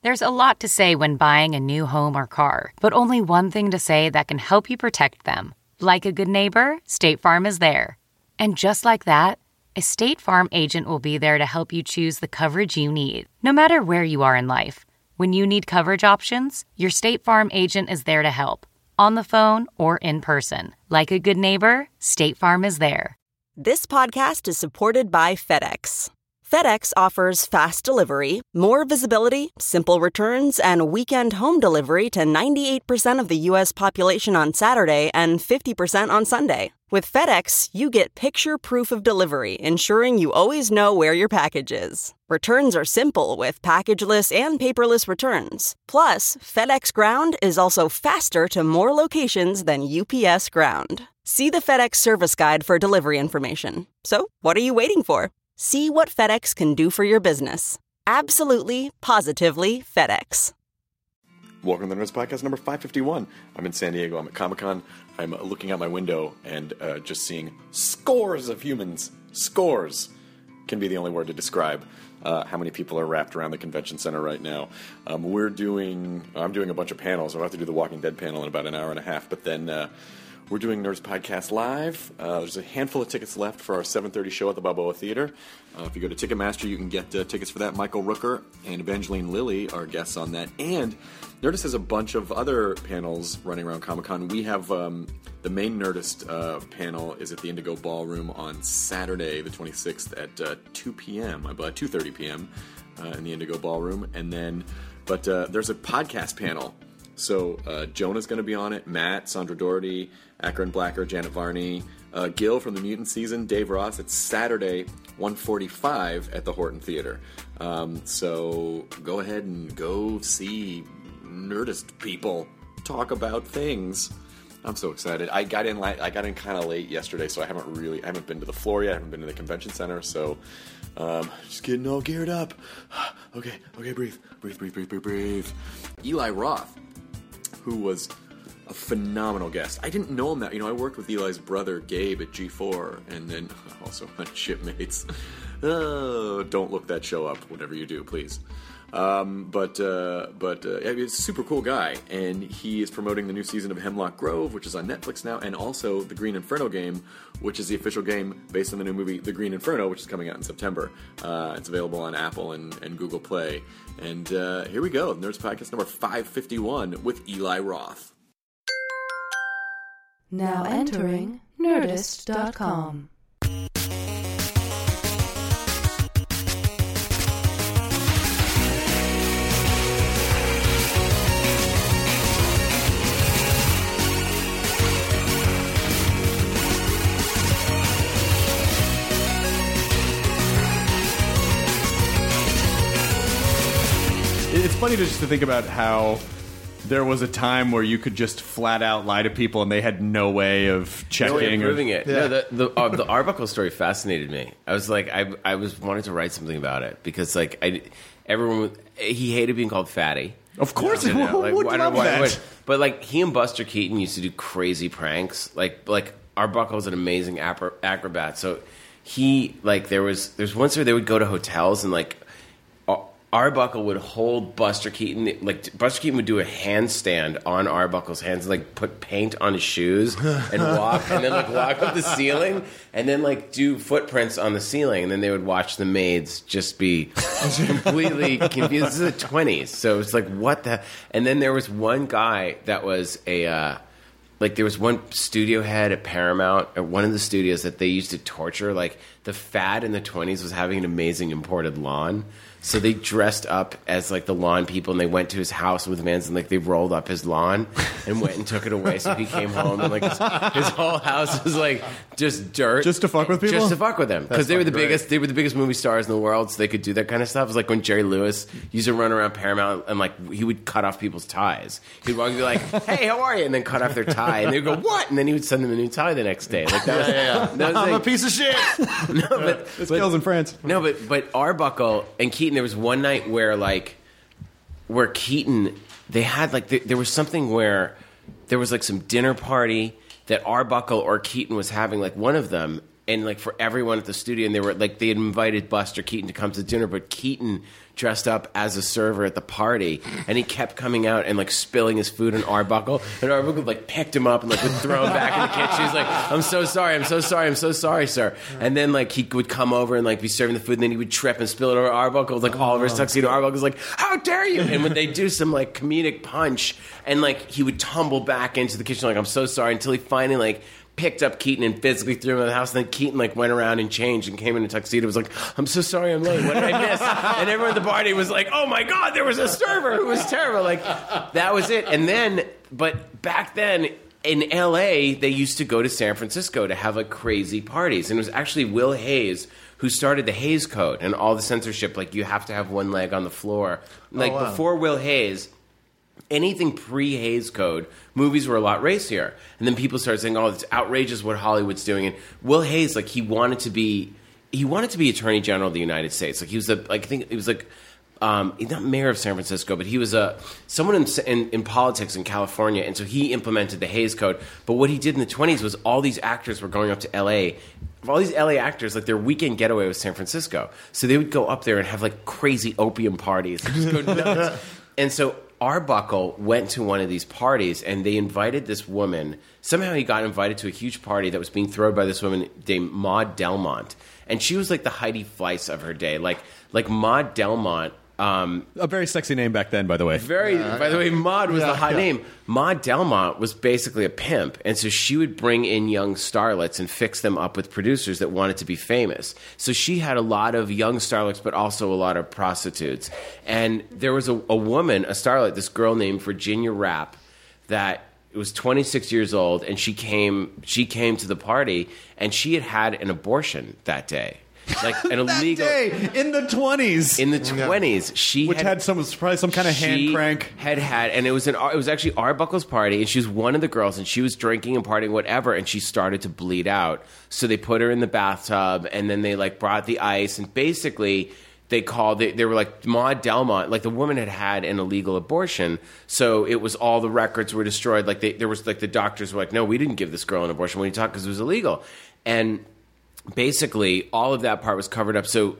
There's a lot to say when buying a new home or car, but only one thing to say that can help you protect them. Like a good neighbor, State Farm is there. And just like that, a State Farm agent will be there to help you choose the coverage you need, no matter where you are in life. When you need coverage options, your State Farm agent is there to help, on the phone or in person. Like a good neighbor, State Farm is there. This podcast is supported by FedEx. FedEx offers fast delivery, more visibility, simple returns, and weekend home delivery to 98% of the U.S. population on Saturday and 50% on Sunday. With FedEx, you get picture proof of delivery, ensuring you always know where your package is. Returns are simple with packageless and paperless returns. Plus, FedEx Ground is also faster to more locations than UPS Ground. See the FedEx service guide for delivery information. So, what are you waiting for? See what FedEx can do for your business. Absolutely, positively FedEx. Welcome to the Nerds Podcast number 551. I'm in San Diego. I'm at Comic-Con. I'm looking out my window and just seeing scores of humans. Scores can be the only word to describe how many people are wrapped around the convention center right now. I'm doing a bunch of panels. I'll have to do the Walking Dead panel in about an hour and a half, but then we're doing Nerds Podcast Live. There's a handful of tickets left for our 7:30 show at the Balboa Theater. If you go to Ticketmaster, you can get tickets for that. Michael Rooker and Evangeline Lilly are guests on that. And Nerdist has a bunch of other panels running around Comic-Con. We have the main Nerdist panel is at the Indigo Ballroom on Saturday, the 26th at 2 p.m., 2:30 p.m. In the Indigo Ballroom. And then, but there's a podcast panel. So Jonah's going to be on it, Matt, Sandra Doherty, Akron Blacker, Janet Varney, Gil from the Mutant Season, Dave Ross. It's Saturday, 1:45 at the Horton Theater. So go ahead and go see Nerdist people talk about things. I'm so excited. I got in kind of late yesterday, so I haven't been to the floor yet. I haven't been to the convention center, so just getting all geared up. Okay, breathe. Eli Roth, who was a phenomenal guest. I didn't know him that. I worked with Eli's brother, Gabe, at G4, and then also on Shipmates. Don't look that show up, whatever you do, please. But he's a super cool guy, and he is promoting the new season of Hemlock Grove, which is on Netflix now, and also the Green Inferno game, which is the official game based on the new movie The Green Inferno, which is coming out in September. It's available on Apple and Google Play. And here we go, Nerds Podcast number 551 with Eli Roth. Now entering Nerdist.com. It's funny just to think about how there was a time where you could just flat out lie to people and they had no way of checking. No way of proving it. Yeah. No, the Arbuckle story fascinated me. I was like, I was wanting to write something about it because he hated being called fatty. Of course, who would love that? But he and Buster Keaton used to do crazy pranks. Like Arbuckle was an amazing acrobat. So there's once where they would go to hotels and Arbuckle would hold Buster Keaton. Buster Keaton would do a handstand on Arbuckle's hands, and put paint on his shoes and walk, and then walk up the ceiling, and then do footprints on the ceiling, and then they would watch the maids just be completely confused. This is the 20s, so it's what the? And then there was one guy that was there was one studio head at Paramount, at one of the studios that they used to torture. The fad in the 20s was having an amazing imported lawn. So they dressed up as the lawn people, and they went to his house with vans, and they rolled up his lawn and went and took it away. So he came home, and his whole house was just dirt, just to fuck with people, just to fuck with them, because they were the biggest. They were the biggest movie stars in the world, so they could do that kind of stuff. It was when Jerry Lewis used to run around Paramount, and he would cut off people's ties. He'd walk and be like, "Hey, how are you?" and then cut off their tie, and they'd go, "What?" and then he would send them a new tie the next day. That was I'm a piece of shit. No, but it's kills in France. No, but Arbuckle and Keaton, there was one night where Keaton, they had there was something where there was some dinner party that Arbuckle or Keaton was having, one of them, and like for everyone at the studio, and they had invited Buster Keaton to come to dinner, but Keaton dressed up as a server at the party, and he kept coming out and like spilling his food on Arbuckle, and Arbuckle like picked him up and like would throw him back in the kitchen. He's like, I'm so sorry, sir. And then like he would come over and like be serving the food, and then he would trip and spill it over Arbuckle, like all over his tuxedo. Arbuckle's like, how dare you? And when they do some like comedic punch, and like he would tumble back into the kitchen like, I'm so sorry, until he finally like picked up Keaton and physically threw him out of the house. And then Keaton like went around and changed and came in a tuxedo. Was like, I'm so sorry, I'm late. What did I miss? And everyone at the party was like, oh my God, there was a server who was terrible. Like that was it. And then, but back then in LA, they used to go to San Francisco to have like crazy parties. And it was actually Will Hayes who started the Hays Code and all the censorship. Like you have to have one leg on the floor. Like before Will Hayes, anything pre-Hays Code, movies were a lot racier. And then people started saying, oh, it's outrageous what Hollywood's doing. And Will Hayes, like, he wanted to be Attorney General of the United States. Like, he was he's not mayor of San Francisco, but he was someone in politics in California. And so he implemented the Hays Code. But what he did in the 1920s was all these actors were going up to L.A. All these LA actors, like their weekend getaway was San Francisco. So they would go up there and have like crazy opium parties and just go nuts. And so Arbuckle went to one of these parties, and they invited this woman. Somehow he got invited to a huge party that was being thrown by this woman named Maud Delmont. And she was like the Heidi Fleiss of her day. Like Maud Delmont. A very sexy name back then, by the way. By the way, Maud was the hot name. Maud Delmont was basically a pimp, and so she would bring in young starlets and fix them up with producers that wanted to be famous. So she had a lot of young starlets, but also a lot of prostitutes. And there was a woman, a starlet, this girl named Virginia Rapp, that was 26 years old, and she came to the party, and she had an abortion that day. Like an illegal day, in the 20s. In the 20s, she which had probably some kind of hand crank. And it was actually Arbuckle's party, and she was one of the girls, and she was drinking and partying, whatever, and she started to bleed out. So they put her in the bathtub, and then they like brought the ice, and basically they were like, Maud Delmont, like the woman had an illegal abortion, so it was all the records were destroyed. Like there was like the doctors were like, no, we didn't give this girl an abortion when you talk because it was illegal, and basically, all of that part was covered up. So,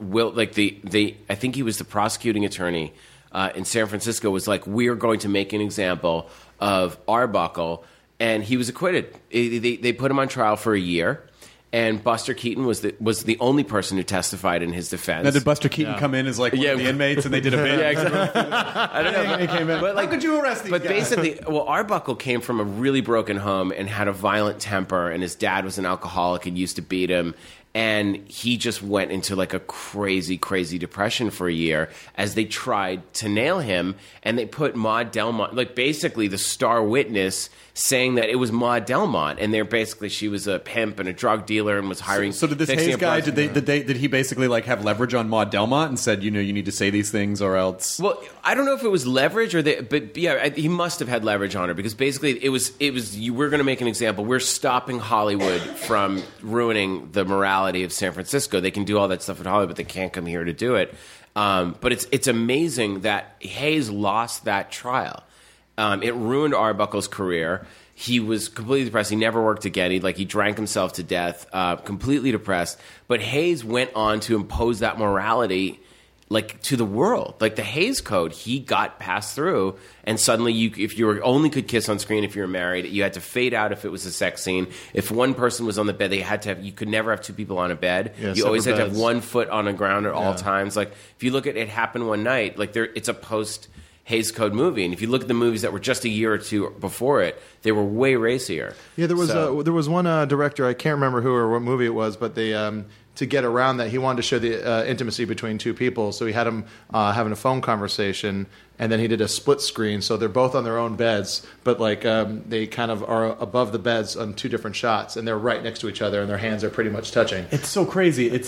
I think he was the prosecuting attorney in San Francisco. Was like, we are going to make an example of Arbuckle, and he was acquitted. They put him on trial for a year, and Buster Keaton was the only person who testified in his defense. Now, did Buster Keaton come in as like one of the inmates, and they did a bit? Yeah, exactly. I don't know. He came in. But, like, how could you arrest these guys? But basically, Arbuckle came from a really broken home and had a violent temper, and his dad was an alcoholic and used to beat him. And he just went into like a crazy, crazy depression for a year as they tried to nail him. And they put Maud Delmont, like basically the star witness, saying that it was Maud Delmont. And she was a pimp and a drug dealer and was hiring. So did this Hays guy, did he basically like have leverage on Maud Delmont and said, you need to say these things or else? Well, I don't know if it was leverage but yeah, he must have had leverage on her because basically it was we're going to make an example. We're stopping Hollywood from ruining the morality of San Francisco. They can do all that stuff in Hollywood, but they can't come here to do it. But it's amazing that Hays lost that trial. It ruined Arbuckle's career. He was completely depressed. He never worked again. He drank himself to death, completely depressed. But Hays went on to impose that morality like to the world. Like the Hays Code, he got passed through, and suddenly if you only could kiss on screen if you were married, you had to fade out if it was a sex scene. If one person was on the bed, you could never have two people on a bed. Yeah, you always had to have one foot on the ground at all times. Like if you look at It Happened One Night, like it's a post Hays Code movie, and if you look at the movies that were just a year or two before it, they were way racier. Yeah, there was one director, I can't remember who or what movie it was, but they to get around that, he wanted to show the intimacy between two people, so he had them having a phone conversation, and then he did a split screen, so they're both on their own beds, but like they kind of are above the beds on two different shots, and they're right next to each other, and their hands are pretty much touching. It's so crazy. It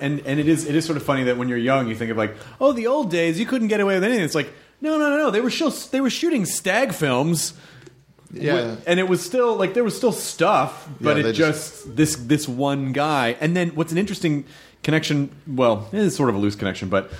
is sort of funny that when you're young, you think of like, oh, the old days, you couldn't get away with anything. It's like, no. They were shooting stag films. Yeah, and it was still like there was still stuff, but this one guy. And then what's an interesting connection? Well, it is sort of a loose connection, but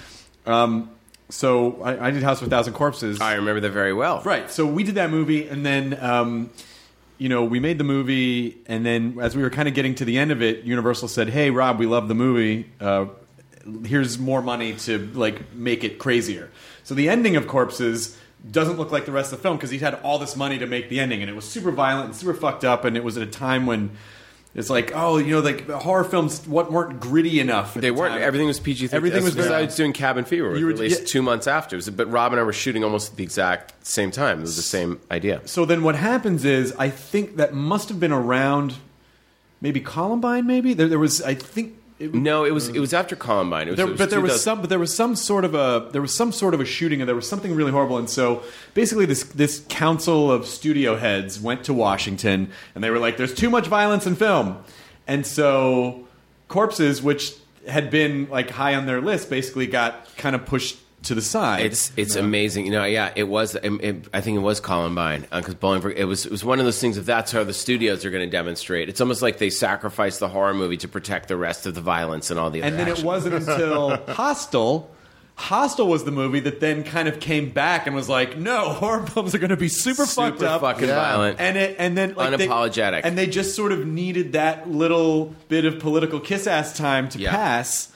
so I did House of a Thousand Corpses. I remember that very well. Right. So we did that movie, and then we made the movie, and then as we were kind of getting to the end of it, Universal said, "Hey, Rob, we love the movie. Here's more money to like make it crazier." So the ending of Corpses doesn't look like the rest of the film because he had all this money to make the ending, and it was super violent and super fucked up, and it was at a time when it's like, like horror films weren't gritty enough. They weren't. Time. Everything was PG-13. Everything was besides doing Cabin Fever, which was released 2 months after. But Rob and I were shooting almost at the exact same time. It was the same idea. So then what happens is, I think that must have been around maybe Columbine. Maybe there was. I think. It was after Columbine. There was some sort of a shooting, and there was something really horrible. And so basically, this council of studio heads went to Washington, and they were like, "There's too much violence in film," and so Corpses, which had been like high on their list, basically got kind of pushed to the side. It's amazing. It was. I think it was Columbine because Bollingford. It was one of those things. If that's how the studios are going to demonstrate, it's almost like they sacrificed the horror movie to protect the rest of the violence and all the other. And then action. It wasn't until Hostel. Hostel was the movie that then kind of came back and was like, "No, horror films are going to be super fucked up, fucking violent, and then like, unapologetic." And they just sort of needed that little bit of political kiss ass time to pass.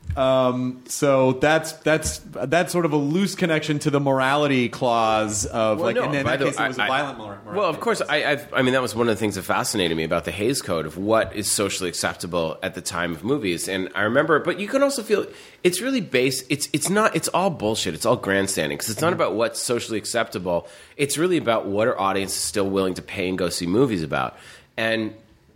So that's sort of a loose connection to the morality clause of and in that case it was a violent morality. Well, of course, I mean that was one of the things that fascinated me about the Hays Code of what is socially acceptable at the time of movies. And I remember, but you can also feel it's really based. It's all bullshit. It's all grandstanding because it's not about what's socially acceptable. It's really about what are audiences still willing to pay and go see movies about. And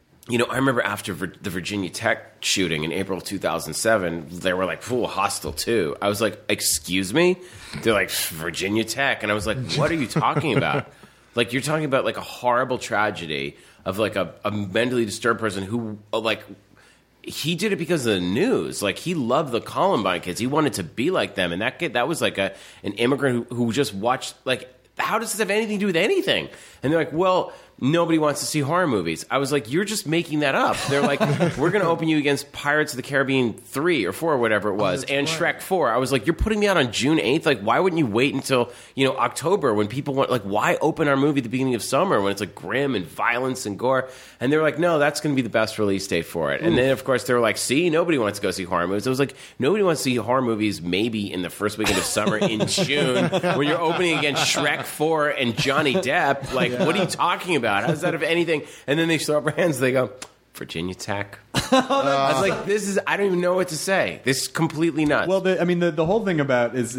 I remember after the Virginia Tech shooting in April 2007, they were like, Hostel 2. I was like, excuse me? They're like, Virginia Tech. And I was like, what are you talking about? Like, you're talking about like a horrible tragedy of like a mentally disturbed person who like, he did it because of the news. Like, he loved the Columbine kids. He wanted to be like them. And that kid, that was like an immigrant who just watched, like, how does this have anything to do with anything? And they're like, well, nobody wants to see horror movies. I was like, you're just making that up. They're like, we're going to open you against Pirates of the Caribbean 3 or 4 or whatever it was, and Shrek 4. I was like, you're putting me out on June 8th? Like, why wouldn't you wait until, October when people want, like, why open our movie at the beginning of summer when it's like grim and violence and gore? And they were like, no, that's going to be the best release date for it. And then, of course, they were like, see, nobody wants to go see horror movies. I was like, nobody wants to see horror movies maybe in the first weekend of summer in June when you're opening against Shrek 4 and Johnny Depp. Like, what are you talking about? How does that have anything? And then they throw up their hands. They go, Virginia Tech. I was like, I don't even know what to say. This is completely nuts. Well, the whole thing about is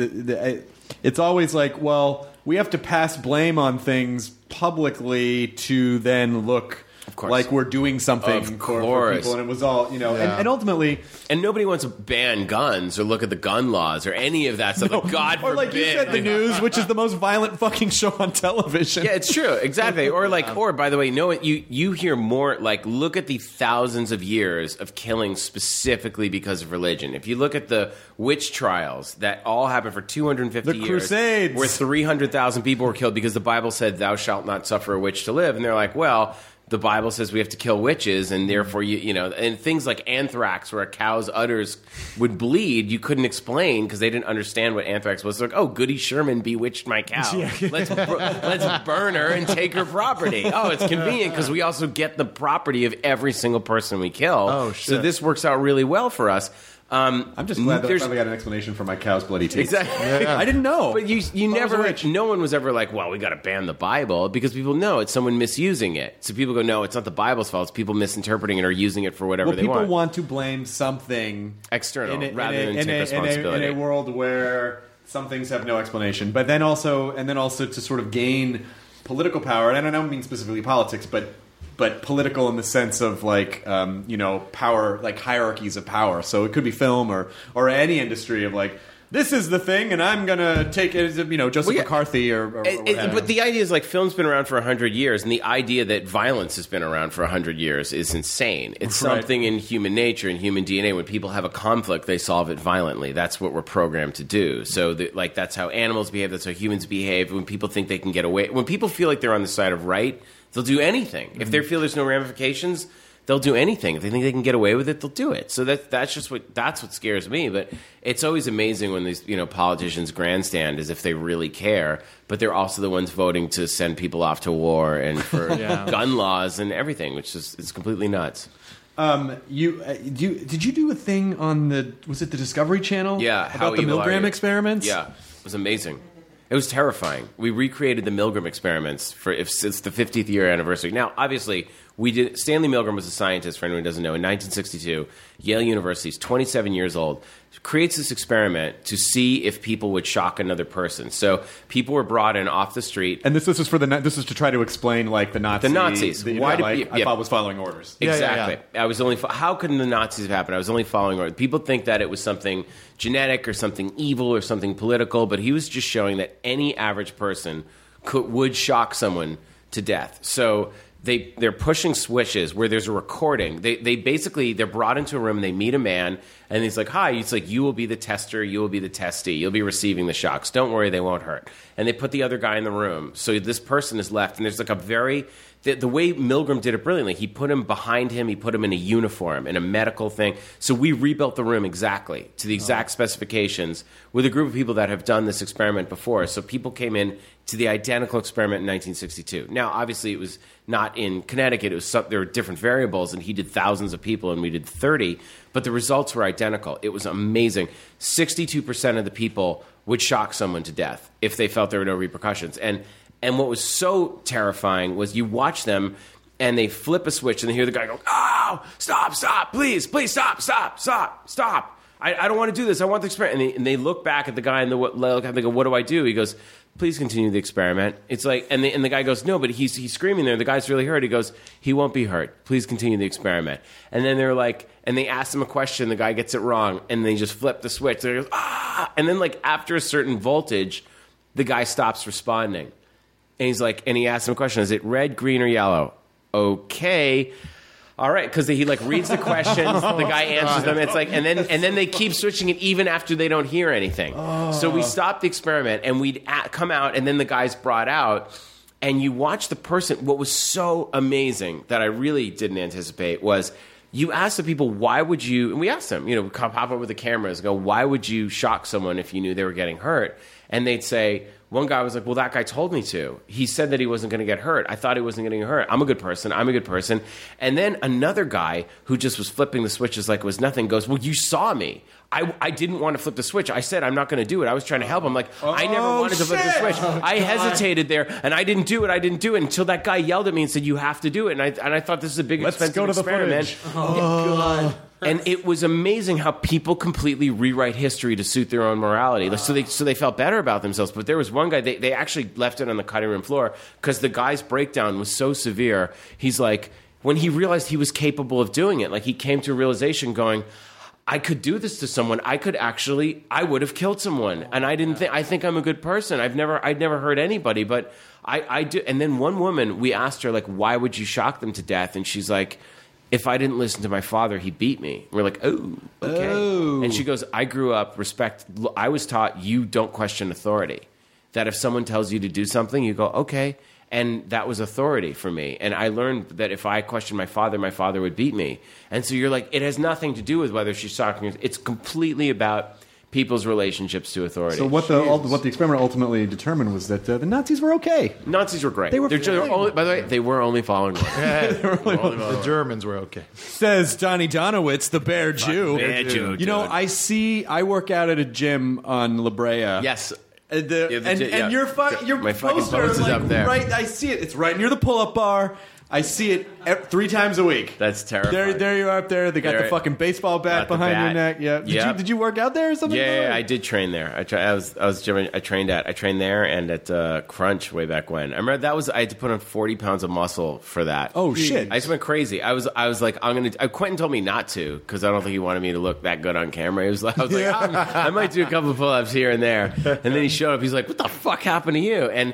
it's always like, well, we have to pass blame on things publicly to then look like we're doing something for people. And it was all, and ultimately... And nobody wants to ban guns or look at the gun laws or any of that stuff. No. Like, God forbid. Or like you said, the news, which is the most violent fucking show on television. Yeah, it's true. Exactly. Or by the way, you hear more, like, look at the thousands of years of killing specifically because of religion. If you look at the witch trials that all happened for 250 years. The Crusades. Where 300,000 people were killed because the Bible said, thou shalt not suffer a witch to live. And they're like, well... The Bible says we have to kill witches, and therefore, and things like anthrax, where a cow's udders would bleed, you couldn't explain because they didn't understand what anthrax was. They're like, oh, Goody Sherman bewitched my cow. Let's burn her and take her property. Oh, it's convenient because we also get the property of every single person we kill. Oh, shit. So this works out really well for us. I'm just glad that I finally got an explanation for my cow's bloody teeth. Exactly. I didn't know. But you never, no one was ever like, well, we got to ban the Bible, because people know it's someone misusing it. So people go, no, it's not the Bible's fault. It's people misinterpreting it or using it for whatever they want. People want to blame something external rather than take responsibility. In a world where some things have no explanation. But then also to sort of gain political power, and I don't mean specifically politics, but political in the sense of like power, like hierarchies of power. So it could be film or any industry of like, this is the thing, and I'm gonna take it as Joseph McCarthy or but the idea is like film's been around for 100 years, and the idea that violence has been around for 100 years is insane. It's something in human nature and human DNA. When people have a conflict, they solve it violently. That's what we're programmed to do. So that's how animals behave. That's how humans behave. When people think they can get away, when people feel like they're on the side of right, they'll do anything. If they feel there's no ramifications, they'll do anything. If they think they can get away with it, they'll do it. So that's what scares me. But it's always amazing when these politicians grandstand as if they really care, but they're also the ones voting to send people off to war and for gun laws and everything, which is it's completely nuts. Did you do a thing on the Discovery Channel? Yeah, about the Milgram experiments. Yeah, it was amazing. It was terrifying. We recreated the Milgram experiments since the 50th year anniversary. Now, obviously, we did. Stanley Milgram was a scientist, for anyone who doesn't know, in 1962, Yale University, he's 27 years old, creates this experiment to see if people would shock another person. So people were brought in off the street. And this was this was to try to explain like the Nazis. The Nazis. I thought was following orders. Exactly. I was only. How could the Nazis have happened? I was only following orders. People think that it was something genetic or something evil or something political, but he was just showing that any average person would shock someone to death. So they're pushing switches where there's a recording. They're brought into a room and they meet a man and he's like, hi, it's like, you will be the tester, you will be the testee, you'll be receiving the shocks. Don't worry, they won't hurt. And they put the other guy in the room. So this person is left and there's like the way Milgram did it brilliantly, he put him behind him, he put him in a uniform, in a medical thing. So we rebuilt the room exactly to the exact specifications with a group of people that have done this experiment before. So people came in to the identical experiment in 1962. Now, obviously, it was not in Connecticut. There were different variables, and he did thousands of people, and we did 30. But the results were identical. It was amazing. 62% of the people would shock someone to death if they felt there were no repercussions. And what was so terrifying was you watch them, and they flip a switch, and they hear the guy go, oh, stop, please, stop. I don't want to do this. I want the experiment. And they look back at the guy, and they go, what do I do? He goes, please continue the experiment. It's like, and the guy goes, no, but he's screaming there. The guy's really hurt. He goes, he won't be hurt. Please continue the experiment. And then they're like, and they ask him a question. The guy gets it wrong, and they just flip the switch. They goes, ah! And then like after a certain voltage, the guy stops responding. And he's like, and he asks him a question. Is it red, green, or yellow? Okay. All right, because he like reads the questions, the guy answers them. It's like, and then they keep switching it even after they don't hear anything. So we stopped the experiment, and we'd come out, and then the guy's brought out, and you watch the person. What was so amazing that I really didn't anticipate was you ask the people, why would you? And we asked them, pop up with the cameras, and go, why would you shock someone if you knew they were getting hurt? And they'd say. One guy was like, well, that guy told me to. He said that he wasn't going to get hurt. I thought he wasn't going to get hurt. I'm a good person. And then another guy who just was flipping the switches like it was nothing goes, well, you saw me. I didn't want to flip the switch. I said I'm not going to do it. I was trying to help him. Like, I never wanted to flip the switch. I hesitated there, and I didn't do it until that guy yelled at me and said, you have to do it. And I thought this is a big, expensive experiment. God. And it was amazing how people completely rewrite history to suit their own morality. So they felt better about themselves. But there was one guy, they actually left it on the cutting room floor because the guy's breakdown was so severe. He's like, when he realized he was capable of doing it, like he came to a realization going, I could do this to someone. I would have killed someone. And I think I'm a good person. I'd never hurt anybody, but I do. And then one woman, we asked her, like, why would you shock them to death? And she's like, if I didn't listen to my father, he beat me. We're like, oh, okay. Oh. And she goes, I grew up, I was taught you don't question authority. That if someone tells you to do something, you go, okay. And that was authority for me. And I learned that if I questioned my father would beat me. And so you're like, it has nothing to do with whether she's shocking. It's completely about people's relationships to authority. So what the experiment ultimately determined was that the Nazis were okay. Nazis were great. They were only, by the way, they were only following one. The Germans were okay. Says Johnny Donowitz, the Bear Jew. Bear Jew. I work out at a gym on La Brea. Yes. And your my fucking poster post is up there. Right, I see it. It's right near the pull-up bar. I see it 3 times a week. That's terrifying. There you are up there. They got the fucking baseball bat behind your neck. Yeah. Did you work out there or something? Yeah, I did train there. I trained there and at Crunch way back when. I remember I had to put on 40 pounds of muscle for that. Oh shit! I just went crazy. I was like, Quentin told me not to because I don't think he wanted me to look that good on camera. I was like, I might do a couple of pull-ups here and there. And then he showed up. He's like, what the fuck happened to you? And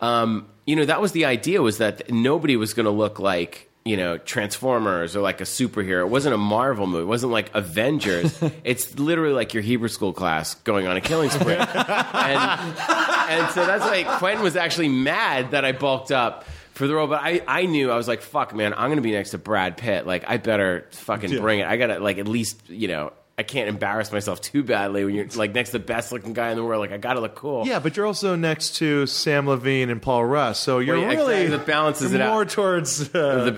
that was the idea, was that nobody was going to look like, Transformers or like a superhero. It wasn't a Marvel movie. It wasn't like Avengers. It's literally like your Hebrew school class going on a killing spree. and so that's why Quentin was actually mad that I bulked up for the role. But I knew, I was like, fuck, man, I'm going to be next to Brad Pitt. Like, I better fucking bring it. I got to, like, at least, I can't embarrass myself too badly when you're like next to the best looking guy in the world. Like, I got to look cool. Yeah, but you're also next to Sam Levine and Paul Rudd, so you're exactly. That balances it out. More towards Brad.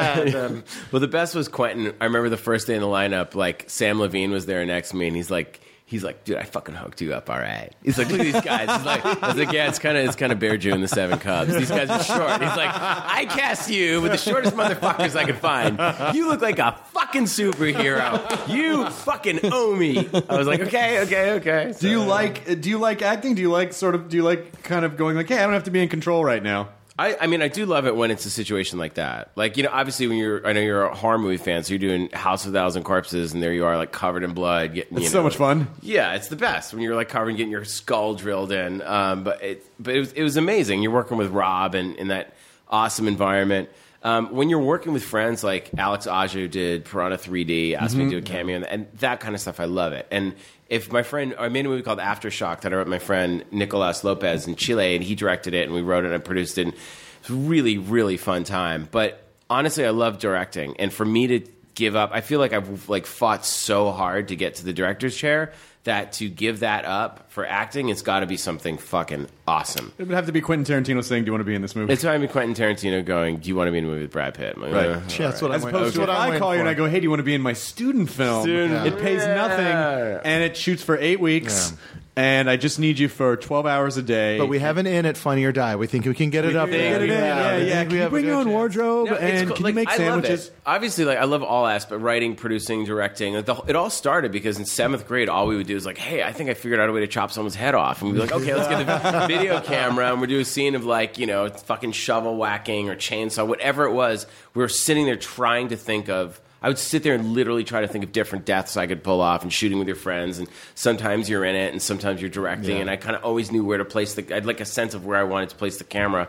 Well, the best was Quentin. I remember the first day in the lineup, like Sam Levine was there next to me, and he's like, dude, I fucking hooked you up, all right. He's like, look at these guys. I was like, yeah, it's kind of Bear Jew and the Seven Cubs. These guys are short. He's like, I cast you with the shortest motherfuckers I could find. You look like a fucking superhero. You fucking owe me. I was like, okay. So, do you like acting? Do you like kind of going like, hey, I don't have to be in control right now? I mean, I do love it when it's a situation like that. Like, obviously when I know you're a horror movie fan, so you're doing House of a Thousand Corpses, and there you are, like, covered in blood. It's so much fun. Yeah, it's the best when you're, like, covered and getting your skull drilled in. But it was amazing. You're working with Rob and in that awesome environment. When you're working with friends like Alex Aja did Piranha 3D, asked me to do a cameo, and that kind of stuff, I love it. And if my friend, I made a movie called Aftershock that I wrote with my friend Nicolas Lopez in Chile, and he directed it, and we wrote it and produced it. And it was a really, really fun time. But honestly, I love directing, and for me to give up, I feel like I've like fought so hard to get to the director's chair that to give that up for acting, it's got to be something fucking awesome. It would have to be Quentin Tarantino saying, do you want to be in this movie? It's probably Quentin Tarantino going, do you want to be in a movie with Brad Pitt? I'm like, right. Yeah, that's what As opposed to if I call you and I go, hey, do you want to be in my student film? It pays nothing, and it shoots for 8 weeks, and I just need you for 12 hours a day. But we have an in at Funny or Die. We think we can get it up there. Yeah. Can you bring your own wardrobe? No, and cool. can like, you make sandwiches? Obviously, like, I love all aspects, writing, producing, directing. Like, it all started because in 7th grade, all we would do is like, hey, I think I figured out a way to chop someone's head off. And we'd be like, okay, let's get the video camera, and we'd do a scene of, like, fucking shovel whacking or chainsaw, whatever it was. We were sitting there trying to think of, I would sit there and literally try to think of different deaths I could pull off, and shooting with your friends, and sometimes you're in it, and sometimes you're directing, and I kind of always knew where to place I'd like a sense of where I wanted to place the camera.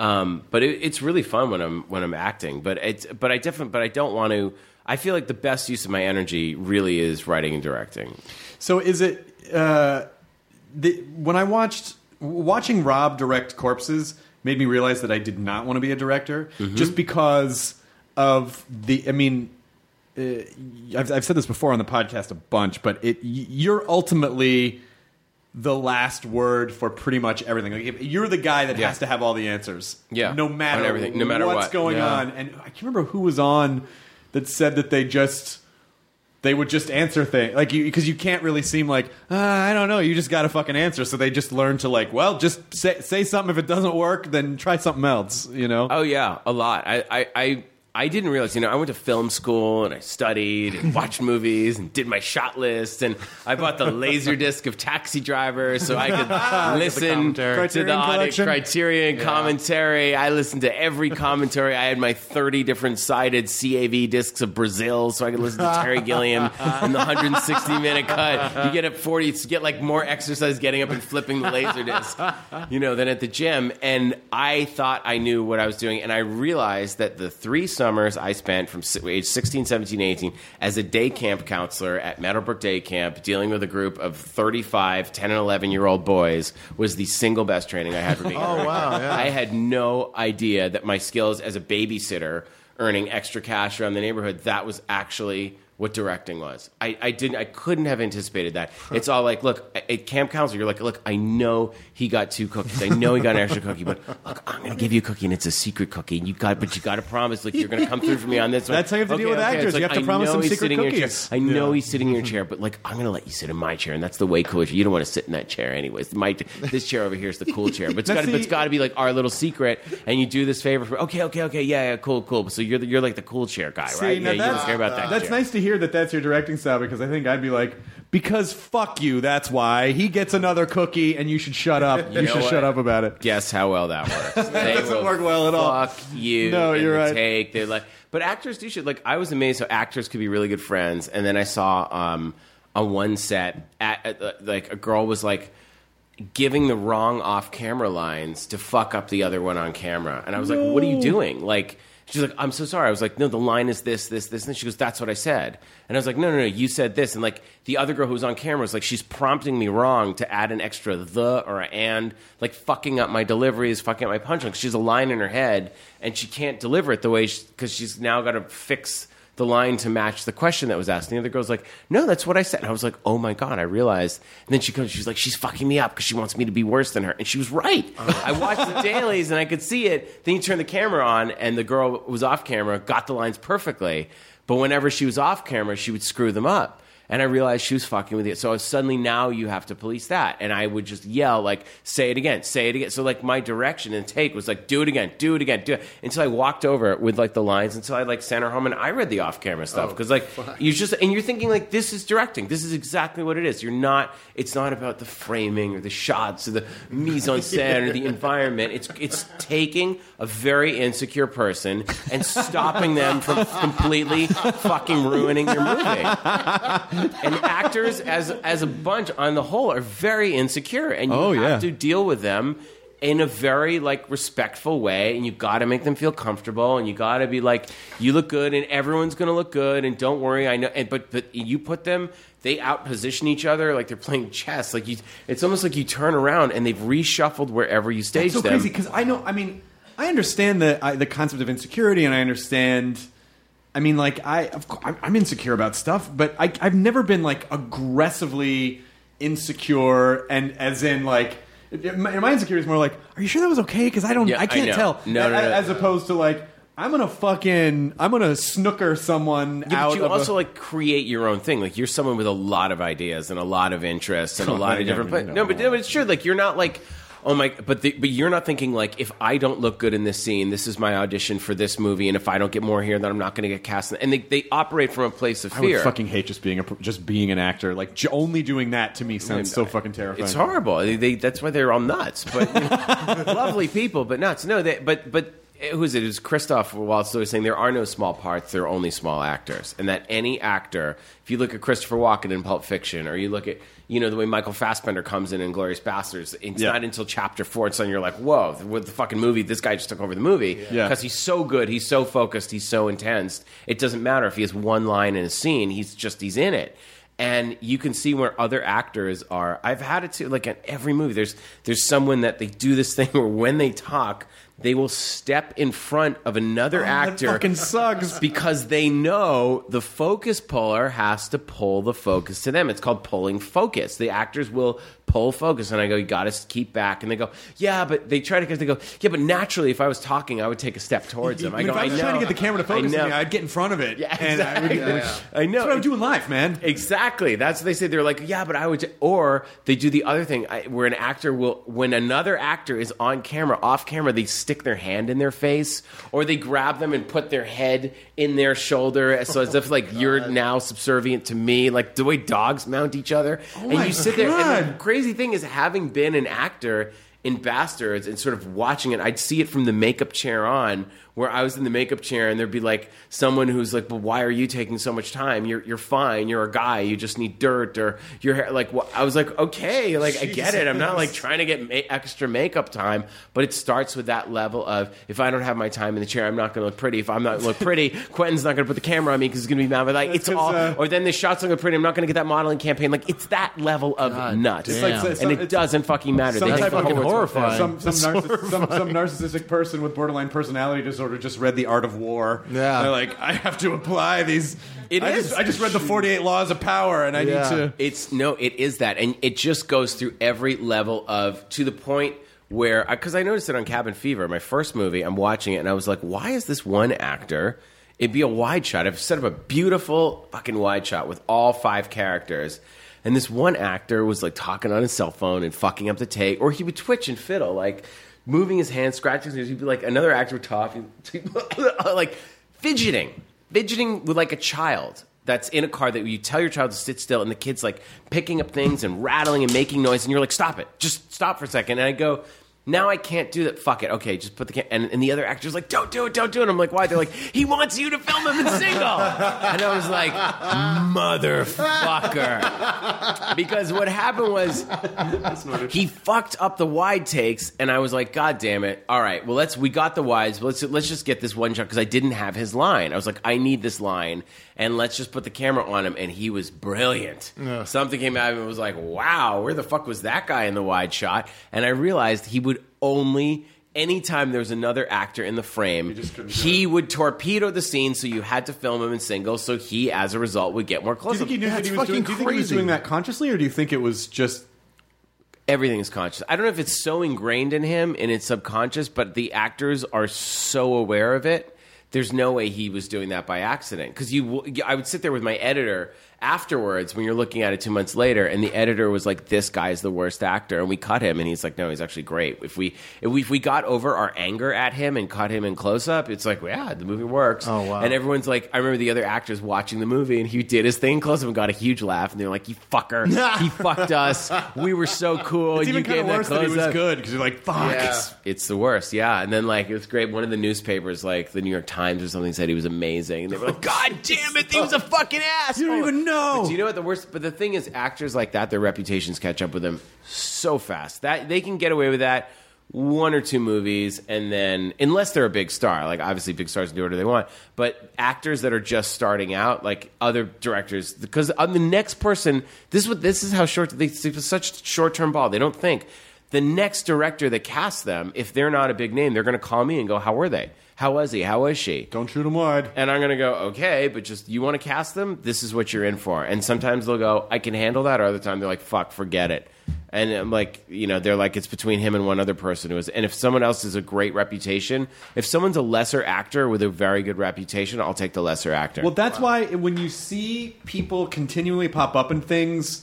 But it's really fun when I'm acting. But I don't want to. I feel like the best use of my energy really is writing and directing. So is it when I watching Rob direct Corpses made me realize that I did not want to be a director, just because of the. I mean, I've said this before on the podcast a bunch, but you're ultimately the last word for pretty much everything. Like, you're the guy that has to have all the answers. Yeah, no matter everything, no matter what's going on. And I can't remember who was on that said that they would just answer things like because you can't really seem like I don't know. You just got to fucking answer. So they just learn to like, well, just say something. If it doesn't work, then try something else. Oh yeah, a lot. I didn't realize, I went to film school and I studied and watched movies and did my shot list, and I bought the Laserdisc of Taxi Driver so I could listen to the Criterion commentary. I listened to every commentary. I had my 30 different sided CAV discs of Brazil so I could listen to Terry Gilliam in the 160-minute cut. You get up 40, you get like more exercise getting up and flipping the Laserdisc, than at the gym. And I thought I knew what I was doing, and I realized that the 3 summers I spent from age 16, 17, 18 as a day camp counselor at Meadowbrook Day Camp dealing with a group of 35, 10 and 11-year-old boys was the single best training I had for being a director. Wow, yeah. I had no idea that my skills as a babysitter earning extra cash around the neighborhood, that was actually what directing was. I couldn't have anticipated that. It's all like, look, at camp counselor, you're like, look, I know he got 2 cookies. I know he got an extra cookie, but look, I'm going to give you a cookie, and it's a secret cookie. And you got to promise, like, you're going to come through for me on this one. That's how you have to deal with actors. Like, you have to promise them secret cookies. I know he's sitting in your chair, but like, I'm going to let you sit in my chair, and that's the way cool. You don't want to sit in that chair anyways. This chair over here is the cool chair, but it's got to be like our little secret. And you do this favor for okay, yeah, cool. So you're like the cool chair guy, right? Yeah, you don't care about that. That's chair. Nice to hear that that's your directing style, because I think I'd be like, because fuck you, that's why. He gets another cookie and you should shut up. You should shut up about it. Guess how well that works. That doesn't work well at all. Fuck you. No, you're right. Take. They're like, but actors do shit. Like, I was amazed how actors could be really good friends. And then I saw on one set, like, a girl was like giving the wrong off-camera lines to fuck up the other one on camera. And I was like, what are you doing? Like, She's like, I'm so sorry. I was like, no, the line is this. And she goes, that's what I said. And I was like, no, you said this. And like the other girl who was on camera was like, she's prompting me wrong to add an extra the or and, like fucking up my deliveries, fucking up my punchline. Because she has a line in her head and she can't deliver it the way, because she's now got to fix the line to match the question that was asked. And the other girl's like, no, that's what I said. And I was like, oh my God, I realized. And then she's like, she's fucking me up because she wants me to be worse than her. And she was right. I watched the dailies and I could see it. Then you turn the camera on and the girl who was off camera got the lines perfectly. But whenever she was off camera, she would screw them up. And I realized she was fucking with it. So suddenly now you have to police that. And I would just yell, like, say it again, say it again. So, like, my direction and take was, like, do it again, do it again, do it. Until I walked over with, like, the lines until I, like, sent her home and I read the off-camera stuff. Because, you're thinking, like, this is directing. This is exactly what it is. It's not about the framing or the shots or the mise en scène or the environment. It's taking a very insecure person and stopping them from completely fucking ruining your movie. And actors, as a bunch, on the whole, are very insecure, and you have to deal with them in a very like respectful way, and you got to make them feel comfortable, and you got to be like, you look good, and everyone's going to look good, and don't worry, I know. And but you put them, they out-position each other like they're playing chess. Like it's almost like you turn around and they've reshuffled wherever you stage them. That's so crazy because I understand the concept of insecurity, and I understand. I mean, like, I'm insecure about stuff, but I've never been, like, aggressively insecure, and as in, like, my insecurity is more like, are you sure that was okay? Because I can't tell. No. As opposed to, like, I'm gonna snooker someone out. But you also, like, create your own thing. Like, you're someone with a lot of ideas and a lot of interests and a lot of different... But it's true. Like, you're not, like... Oh my! But you're not thinking like, if I don't look good in this scene, this is my audition for this movie, and if I don't get more here, then I'm not going to get cast. And they operate from a place of fear. I would fucking hate just being an actor. Like only doing that to me sounds so fucking terrifying. It's horrible. That's why they're all nuts. But lovely people, but nuts. No, but. Who is it? It was Christoph Waltz was saying there are no small parts, there are only small actors. And that any actor, if you look at Christopher Walken in Pulp Fiction, or you look at, the way Michael Fassbender comes in Inglourious Basterds, it's not until chapter 4 and suddenly you're like, whoa, with the fucking movie, this guy just took over the movie. Because he's so good, he's so focused, he's so intense. It doesn't matter if he has one line in a scene, he's in it. And you can see where other actors are. I've had it too, like in every movie, there's someone that they do this thing where when they talk, they will step in front of another actor. That fucking sucks. Because they know the focus puller has to pull the focus to them. It's called pulling focus. The actors will pull focus. And I go, you got to keep back. And they go, yeah, but they try to, because they go, yeah, but naturally, if I was talking, I would take a step towards them. I go, if I was trying to get the camera to focus on me, I'd get in front of it. Yeah, exactly. I know. That's what I'm doing live, man. Exactly. That's what they say. They're like, yeah, but I would, or they do the other thing where an actor will, when another actor is on camera, off camera, they stick their hand in their face, or they grab them and put their head in their shoulder, so as if like you're now subservient to me, like the way dogs mount each other. And you sit there. And the crazy thing is, having been an actor in Bastards and sort of watching it, I'd see it from the makeup chair on, where I was in the makeup chair and there'd be like someone who's like, well, why are you taking so much time? You're fine. You're a guy. You just need dirt, or your hair. Like, I was like, okay, like Jesus. I get it. I'm not like trying to get extra makeup time, but it starts with that level of, if I don't have my time in the chair, I'm not going to look pretty. If I'm not look pretty, Quentin's not going to put the camera on me because he's going to be mad. But like, it's all, or then the shot's not going to pretty. I'm not going to get that modeling campaign. Like, it's that level of nuts. It's like, and it doesn't fucking matter. Some they type of horrifying. Some narcissistic person with borderline personality disorder just read The Art of War. Yeah. They're like, I have to apply these. I just read the 48 Laws of Power, and I need to. It is that, and it just goes through every level of, to the point where, because I noticed it on Cabin Fever, my first movie. I'm watching it, and I was like, why is this one actor? It'd be a wide shot. I've set up a beautiful fucking wide shot with all 5 characters. And this one actor was like talking on his cell phone and fucking up the take, or he would twitch and fiddle, like moving his hands, scratching his ears. He'd be like, another actor would talk, like fidgeting with like a child that's in a car, that you tell your child to sit still, and the kid's like picking up things and rattling and making noise, and you're like, stop it, just stop for a second. And I go, Now I can't do that. Fuck it. Okay, just put the and the other actor's like, don't do it. And I'm like, why? They're like, he wants you to film him in single. And I was like, motherfucker. Because what happened was he fucked up the wide takes, and I was like, God damn it. All right, well, we got the wides. Let's just get this one shot, because I didn't have his line. I was like, I need this line, and let's just put the camera on him. And he was brilliant. Yeah. Something came out of him and was like, wow, where the fuck was that guy in the wide shot? And I realized he would only, anytime there was another actor in the frame, he would torpedo the scene, so you had to film him in single, so he, as a result, would get more close. Do you think he knew what he was doing? Do you think he was doing that consciously, or do you think it was just... Everything is conscious. I don't know if it's so ingrained in him and it's subconscious, but the actors are so aware of it. There's no way he was doing that by accident. Because I would sit there with my editor afterwards when you're looking at it 2 months later, and the editor was like, this guy's the worst actor, and we cut him, and he's like, no, he's actually great. If we got over our anger at him and cut him in close-up, it's like, well, yeah, the movie works. Oh, wow. And everyone's like, I remember the other actors watching the movie, and he did his thing close-up and got a huge laugh, and they were like, you fucker, he fucked us, we were so cool, it's and you even kind gave of that worse close-up. that he was good, because you're like, fuck. Yeah. It's the worst, yeah. And then, like, it was great. One of the newspapers, like the New York Times or something, said he was amazing, and they were like, God damn it, he was a fucking asshole. You don't even know. But do you know what the worst? But the thing is, actors like that, their reputations catch up with them so fast that they can get away with that 1 or 2 movies, and then, unless they're a big star, like obviously big stars can do whatever they want, but actors that are just starting out, like other directors, because the next person, this is how short it's such short-term ball. They don't think the next director that casts them, if they're not a big name, they're going to call me and go, how were they? How was he? How was she? Don't shoot him wide. And I'm going to go, okay, but just, you want to cast them? This is what you're in for. And sometimes they'll go, I can handle that. Or other time they're like, fuck, forget it. And I'm like, they're like, it's between him and one other person who is. And if someone else has a great reputation, if someone's a lesser actor with a very good reputation, I'll take the lesser actor. Well, that's why when you see people continually pop up in things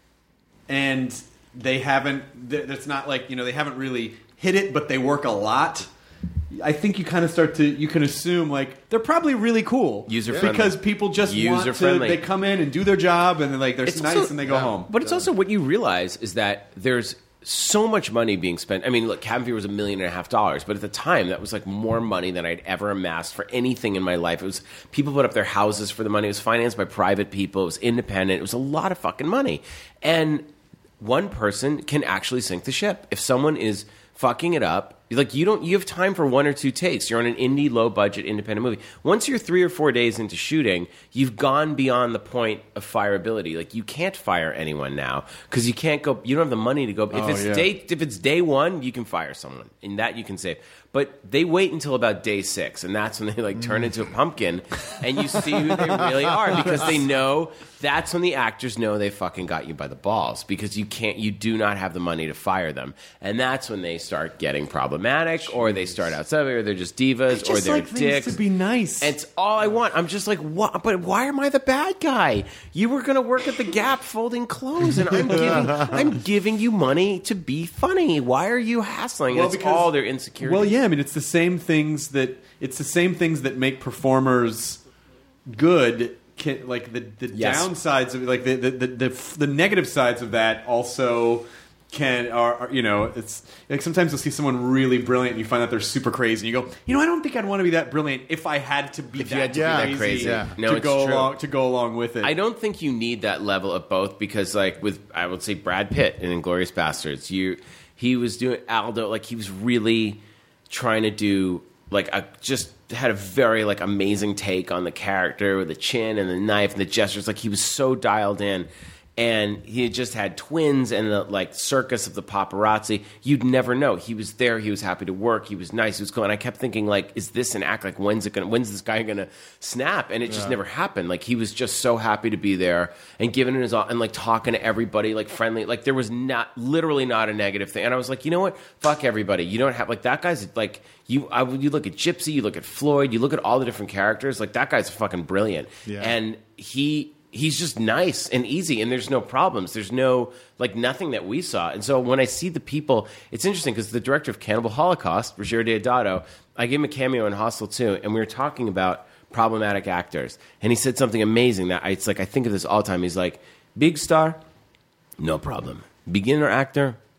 and they haven't, that's not like, they haven't really hit it, but they work a lot. I think you kind of you can assume, like, they're probably really cool. User-friendly. Because people just want to, they come in and do their job, and they're nice, also, and they go home. But it's also what you realize is that there's so much money being spent. I mean, look, Cabin Fever was $1.5 million, but at the time, that was like more money than I'd ever amassed for anything in my life. It was, people put up their houses for the money. It was financed by private people. It was independent. It was a lot of fucking money. And one person can actually sink the ship. If someone is fucking it up, like, you have time for 1 or 2 takes. You're on an indie, low-budget, independent movie. Once you're 3 or 4 days into shooting, you've gone beyond the point of fireability. Like, you can't fire anyone now because you can't go. You don't have the money to go. If it's day 1, you can fire someone, and that you can save. But they wait until about day 6, and that's when they like turn into a pumpkin, and you see who they really are, because they know that's when the actors know they fucking got you by the balls, because you do not have the money to fire them, and that's when they start getting problematic, or they start outside, or they're just divas, or they're like dicks. To be nice, and it's all I want. I'm just like, what? But why am I the bad guy? You were going to work at the Gap folding clothes, and I'm giving you money to be funny. Why are you hassling? Well, it's all their insecurities. Well, yeah. I mean, it's the same things that make performers good. Like the downsides of, like the negative sides of that also are it's like sometimes you'll see someone really brilliant and you find out they're super crazy and you go, I don't think I'd want to be that brilliant if I had to be that crazy. No, to go along with it. I don't think you need that level of both, because like with, I would say, Brad Pitt in Inglourious Basterds, he was doing Aldo, like he was really trying to do like just had a very like amazing take on the character with the chin and the knife and the gestures. Like, he was so dialed in, and he had just had twins and the like circus of the paparazzi. You'd never know. He was there. He was happy to work. He was nice. He was cool. And I kept thinking, like, is this an act? Like, when's this guy gonna snap? And it just never happened. Like, he was just so happy to be there and giving it his all, and like talking to everybody, like friendly. Like, there was literally not a negative thing. And I was like, you know what? Fuck everybody. You don't have, like, that guy's like, you look at Gypsy, you look at Floyd, you look at all the different characters. Like, that guy's fucking brilliant. Yeah. And he's just nice and easy, and there's no problems. There's no, like, nothing that we saw. And so when I see the people, it's interesting because the director of Cannibal Holocaust, Roger Deodato, I gave him a cameo in Hostel 2, and we were talking about problematic actors. And he said something amazing that I think of this all the time. He's like, big star, no problem. Beginner actor,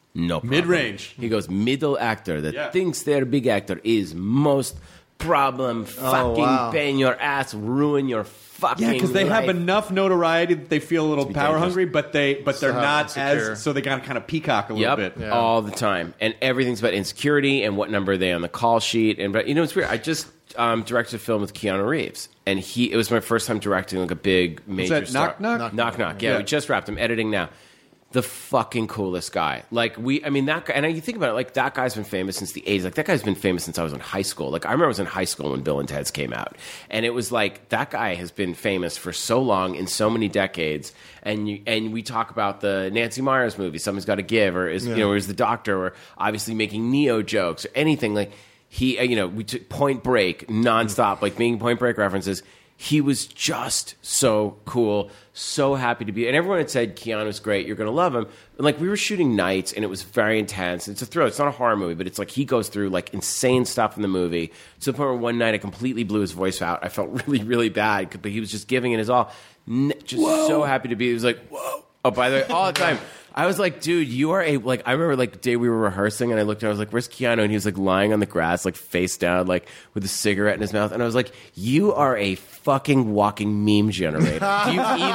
No problem. Mid-range. He goes, middle actor that Yeah. thinks they're a big actor is most problem fucking wow. pain your ass, ruin your fucking Yeah, because they have life. enough notoriety that they feel a little be power dangerous. hungry, but they're not insecure. as so they got to kind of peacock a little bit. Yeah. all the time, and everything's about insecurity and what number are they on the call sheet. And but you know, it's weird. I just directed a film with Keanu Reeves, and it was my first time directing like a big major. that Knock star. Knock? Knock Knock. Yeah, Yeah. we just wrapped. I'm editing now. The fucking coolest guy. Like that guy, and you think about it, like that guy's been famous since the 80s. Like that guy's been famous since I was in high school. Like I remember I was in high school when Bill and Ted's came out. And it was like, that guy has been famous for so long, in so many decades. And we talk about the Nancy Myers movie, Something's Gotta Give, or is the Doctor, or obviously making Neo jokes, or anything. Like we took Point Break nonstop, like being Point Break references. He was just so cool, so happy to be. And everyone had said, Keanu's great, you're going to love him. And like we were shooting nights, and it was very intense. It's a thrill. It's not a horror movie, but it's like he goes through like insane stuff in the movie to the point where one night I completely blew his voice out. I felt really, really bad, but he was just giving it his all. Just so happy to be. He was like, whoa. Oh, by the way, all the time. I was like, dude, you are I remember like the day we were rehearsing, and I looked at him, I was like, where's Keanu? And he was like lying on the grass, like face down, like with a cigarette in his mouth. And I was like, you are a fucking walking meme generator. Do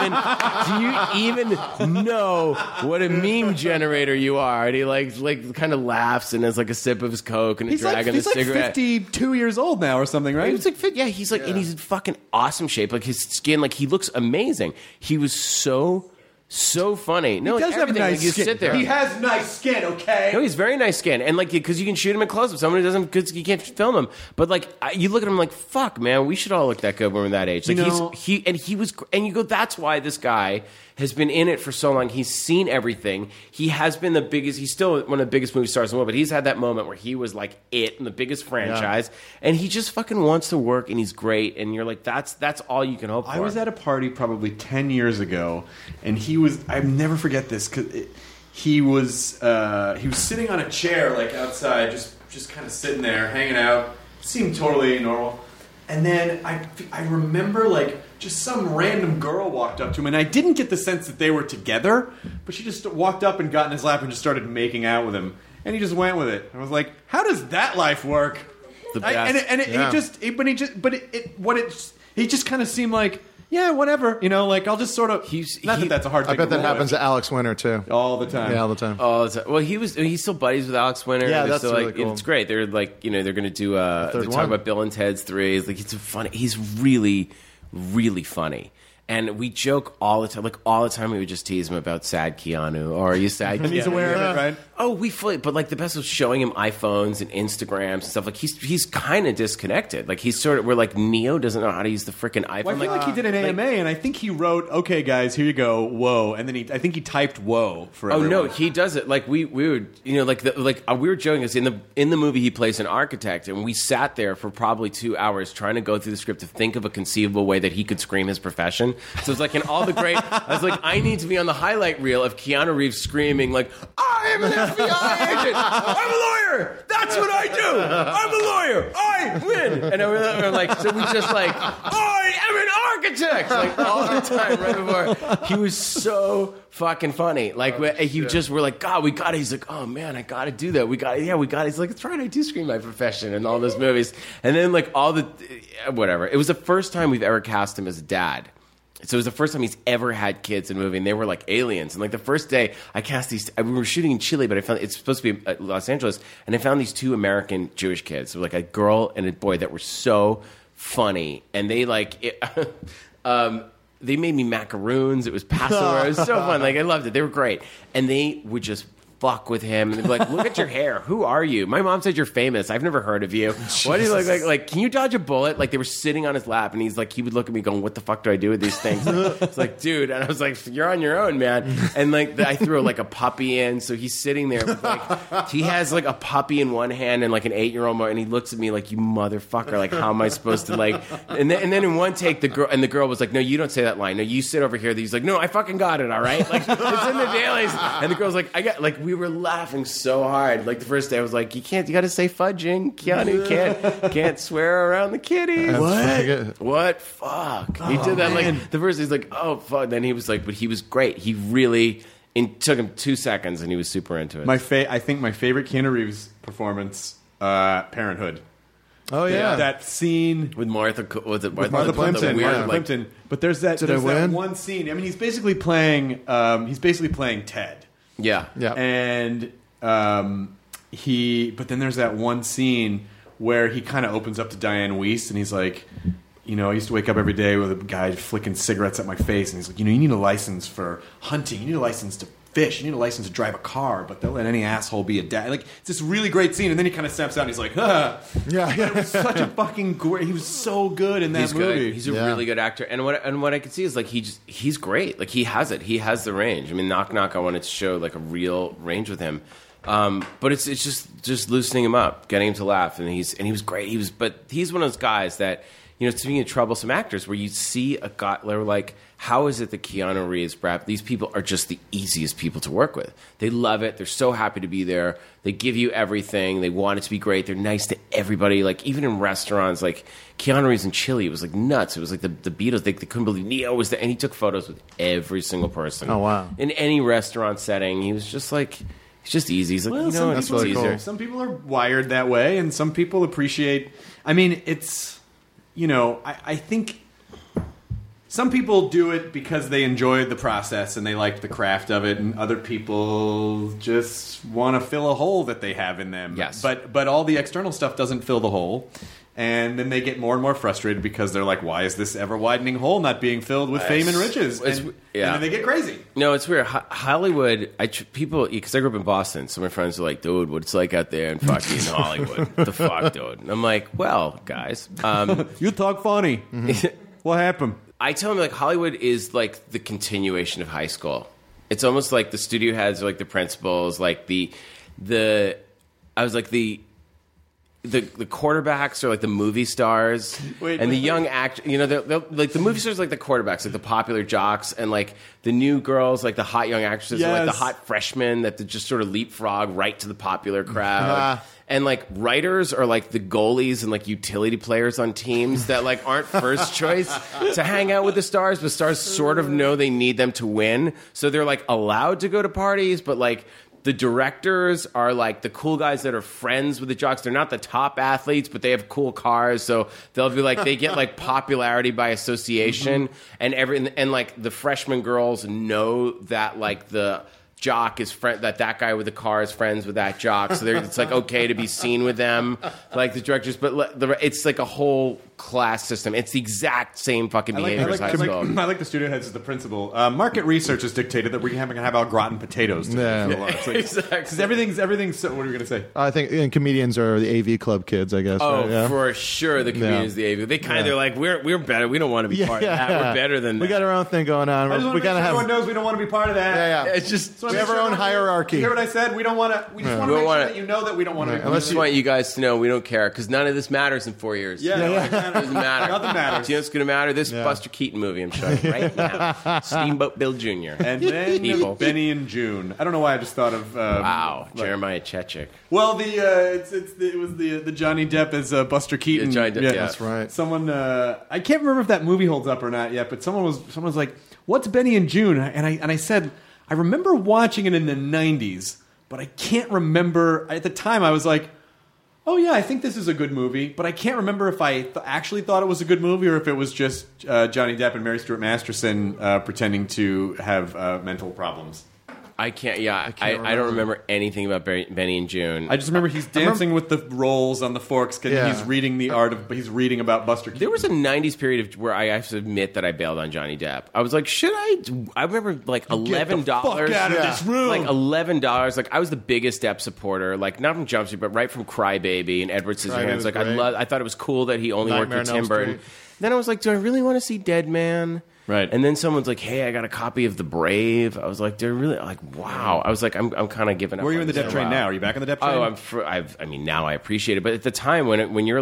you even know what a meme generator you are? And he like kind of laughs and has like a sip of his Coke and a drag on the cigarette. 52 years old now or something, right? He was like, he's like, and he's in fucking awesome shape. Like his skin, like he looks amazing. He was so funny. No, He does have a nice you skin. sit there. He has nice skin, okay? No, he's very nice skin, and like because you can shoot him in close up. Someone who doesn't, because you can't film him. But like you look at him like, fuck, man, we should all look that good when we're that age. Like he was, and you go, that's why this guy has been in it for so long. He's seen everything. He has been the biggest. He's still one of the biggest movie stars in the world. But he's had that moment where he was like it in the biggest franchise, and he just fucking wants to work, and he's great. And you're like, that's all you can hope for. I was at a party probably 10 years ago, and I'll never forget this, because he was sitting on a chair like outside, just kind of sitting there, hanging out, seemed totally normal. And then I remember like just some random girl walked up to him, and I didn't get the sense that they were together, but she just walked up and got in his lap and just started making out with him, and he just went with it. I was like, how does that life work? The best. He just kind of seemed like, yeah, whatever, like I'll just sort of. That that's a hard thing. I bet to that roll happens with. to Alex Winter too. all the time. Yeah, all the time. Well, he's still buddies with Alex Winter. Yeah, They're that's still, really like, cool. It's great. They're like, they're going to do. They're third talking one. about Bill and Ted's 3. It's like it's funny. He's really, really funny. And we joke all the time. Like, all the time we would just tease him about sad Keanu. Or are you sad Keanu? And he's aware of it, right? Oh, we fully. But, like, the best was showing him iPhones and Instagrams and stuff. Like, he's kind of disconnected. Like, he's sort of, we're like, Neo doesn't know how to use the freaking iPhone. Well, I feel like he did an AMA, and I think he wrote, "Okay, guys, here you go, whoa," and then I think he typed "whoa" for Oh everyone. no, he does it. Like we would, we were joking. Because in the movie, he plays an architect, and we sat there for probably 2 hours trying to go through the script to think of a conceivable way that he could scream his profession. So it's like in all the great. I was like, I need to be on the highlight reel of Keanu Reeves screaming like, "I am an FBI agent. I'm a lawyer. That's what I do. I'm a lawyer. I win." And I'm like, so we just like, I am an architect, like all the time right before. He was so fucking funny. Like we're like, God, we got it. He's like, oh man, I got to do that. We got it. He's like, that's right, I do scream my profession in all those movies. And then like all the whatever. It was the first time we've ever cast him as a dad. So it was the first time he's ever had kids in a movie, and they were like aliens. And like the first day, I cast these. We were shooting in Chile, but I found it's supposed to be Los Angeles, and I found these 2 American Jewish kids, so like a girl and a boy, that were so funny, and they they made me macaroons. It was Passover. It was so fun. Like I loved it. They were great, and they would just fuck with him, and they'd be like, "Look at your hair. Who are you? My mom said you're famous. I've never heard of you. What do you look like? Like, can you dodge a bullet?" Like they were sitting on his lap, and he's like, he would look at me going, "What the fuck do I do with these things?" It's like, dude, and I was like, "You're on your own, man." And like I threw like a puppy in, so he's sitting there with like he has like a puppy in one hand and like an 8-year-old, and he looks at me like, "You motherfucker! Like, how am I supposed to like?" And then in one take, the girl was like, "No, you don't say that line. No, you sit over here." He's like, "No, I fucking got it. All right." Like it's in the dailies, and the girl's like, "I got." Like we were laughing so hard. Like the first day, I was like, "You got to say fudging, Keanu. Can't swear around the kitty." What? Fuck. He did that. Like the first, he's like, "Oh fuck." Then he was like, but he was great. He really It took him 2 seconds, and he was super into it. I think my favorite Keanu Reeves performance, Parenthood. Oh yeah, That scene with Martha Plimpton. Martha Plimpton. But there's that win? one scene. I mean, he's basically playing Ted. Yeah. And but then there's that one scene where he kind of opens up to Diane Wiest, and he's like, you know, I used to wake up every day with a guy flicking cigarettes at my face, and he's like, you know, you need a license for hunting, you need a license to fish, you need a license to drive a car, but they'll let any asshole be a dad. Like, it's this really great scene, and then he kind of steps out, and he's like, Yeah. It was such a fucking great. He was so good in that movie. He's a really good actor, and what I can see is like he's great. Like he has it. He has the range. I mean, Knock Knock. I wanted to show like a real range with him. But it's just loosening him up, getting him to laugh, and he was great. But he's one of those guys that, you know, speaking of troublesome actors, where you see a guy, they're like, how is it that Keanu Reeves, Brad, these people are just the easiest people to work with. They love it. They're so happy to be there. They give you everything. They want it to be great. They're nice to everybody. Like, even in restaurants, like Keanu Reeves in Chile, it was like nuts. It was like the Beatles. They couldn't believe Neo was there, and he took photos with every single person. Oh, wow. In any restaurant setting, he was just like, it's just easy. He's like, Well, you know, that's it's really easier. cool. Some people are wired that way, and some people appreciate. I mean, it's, you know, I think some people do it because they enjoy the process and they like the craft of it, and other people just want to fill a hole that they have in them. Yes. But all the external stuff doesn't fill the hole. And then they get more and more frustrated because they're like, why is this ever-widening hole not being filled with fame and riches? And then they get crazy. No, it's weird. Hollywood, people, because I grew up in Boston, so my friends are like, dude, what it's like out there in fucking Hollywood. What the fuck, dude? And I'm like, well, guys. You talk funny. What happened? I tell them, like, Hollywood is like the continuation of high school. It's almost like the studio heads are like the principals, like the quarterbacks are like the movie stars, and the young actors, you know, they're like the movie stars, are like the quarterbacks, like the popular jocks, and like the new girls, like the hot young actresses, are like the hot freshmen that just sort of leapfrog right to the popular crowd. And like writers are like the goalies and like utility players on teams that like aren't first choice to hang out with the stars, but stars sort of know they need them to win, so they're like allowed to go to parties, but like the directors are like the cool guys that are friends with the jocks. They're not the top athletes, but they have cool cars, so they'll be like, they get like popularity by association, and like the freshman girls know that like the jock is that guy with the car is friends with that jock, so it's like okay to be seen with them, like the directors. But it's like a whole class system. It's the exact same fucking behavior as high school. I like the studio heads as the principal. Market research has dictated that we're going to have au gratin potatoes today. Yeah. Exactly. Because everything's. So, what are we going to say? I think comedians are the AV Club kids, I guess. Oh, right? Yeah. for sure, the comedians, the AV. They they're like, we're better. We don't want to be part of that. We're better than that. We got our own thing going on. We gotta have. Everyone knows we don't want to be part of that. Yeah. It's just We have our own hierarchy. You hear what I said? We don't want to. We just want to make sure that you know that we don't want to. I just want you guys to know we don't care, because none of this matters in 4 years. It doesn't matter. Nothing matters. Do you know what's going to matter? This Buster Keaton movie I'm showing you right now. Steamboat Bill Jr. And then Benny and June. I don't know why I just thought of. Wow, Jeremiah Chechik. Well, it was the Johnny Depp as Buster Keaton. Yeah, Johnny Depp, yeah. That's right. Someone I can't remember if that movie holds up or not yet, but someone was like, "What's Benny and June?" And I said, I remember watching it in the 90s, but I can't remember. At the time, I was like, oh yeah, I think this is a good movie, but I can't remember if I actually thought it was a good movie or if it was just Johnny Depp and Mary Stuart Masterson pretending to have mental problems. I can't. Yeah, I don't remember anything about Benny and June. I just remember he's dancing with the rolls on the forks because he's reading he's reading about Buster Keaton. There was a 90s period where I have to admit that I bailed on Johnny Depp. I was like, should I? I remember like $11. Get the fuck out of this room. Like $11. Like I was the biggest Depp supporter. Like not from Jump Street, but right from Crybaby and Edward Scissorhands. Like I thought it was cool that he only Nightmare worked with on Elm Tim Burton. Street. Then I was like, do I really want to see Dead Man? Right. And then someone's like, hey, I got a copy of The Brave. I was like, they're really like, wow. I was like, I'm kind of giving up. Where are you in the Depp train now? Are you back on the Depp train? Oh, I mean, now I appreciate it. But at the time when you're like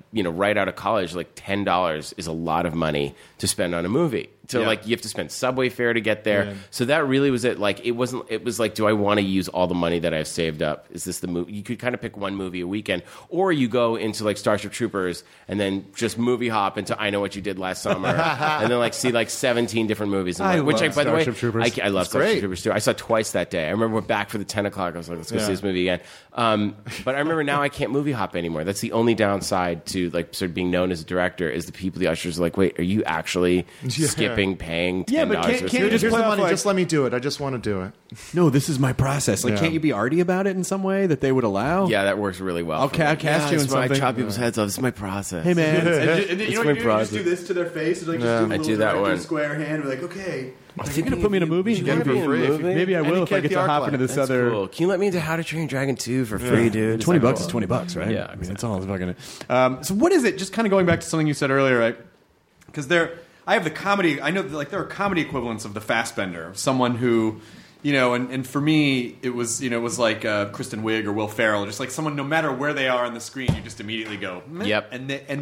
right out of college, like $10 is a lot of money to spend on a movie. So Yeah. like you have to spend subway fare to get there. So that really was it. Like it was like, do I want to use all the money that I've saved up? Is this the movie? You could kind of pick one movie a weekend, or you go into like Starship Troopers and then just movie hop into I Know What You Did Last Summer, and then like see like 17 different movies. And, I love by the way, Starship Troopers. I love It's Starship great. Troopers too. I saw it twice that day. I remember went back for the 10 o'clock. I was like, let's go see this movie again. But I remember now I can't movie hop anymore. That's the only downside to like sort of being known as a director is the people, the ushers are like, wait, are you actually skipping paying $10? Yeah, but can't you Here's just the play off money. like, Just let me do it. I just want to do it. no, this is my process. Like, Yeah. can't you be arty about it in some way that they would allow? Yeah, that works really well. I'll for me. cast you in it's my- I something. chop people's heads off. This is my process. Hey, man. and you know It's what my you do? You just process. do this to their face. Like, Yeah. just I do do a that little one. square hand. Be like, okay. Are you thinking going to put me in a of movie? you get it for free. Maybe I And will you if I get get the to art hop class. into this That's other. cool. Can you let me into How to Train Your Dragon 2 for free, dude? $20 Is is that $20, right? Yeah, I mean, it's all fucking. So what is it? Just kind of going back to something you said earlier, right? Because I have the comedy. I know like there are comedy equivalents of the Fassbender, someone who, and for me it was like Kristen Wiig or Will Ferrell, just like someone no matter where they are on the screen, you just immediately go, meh. Yep. and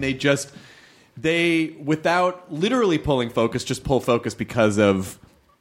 they without literally pulling focus, just pull focus because of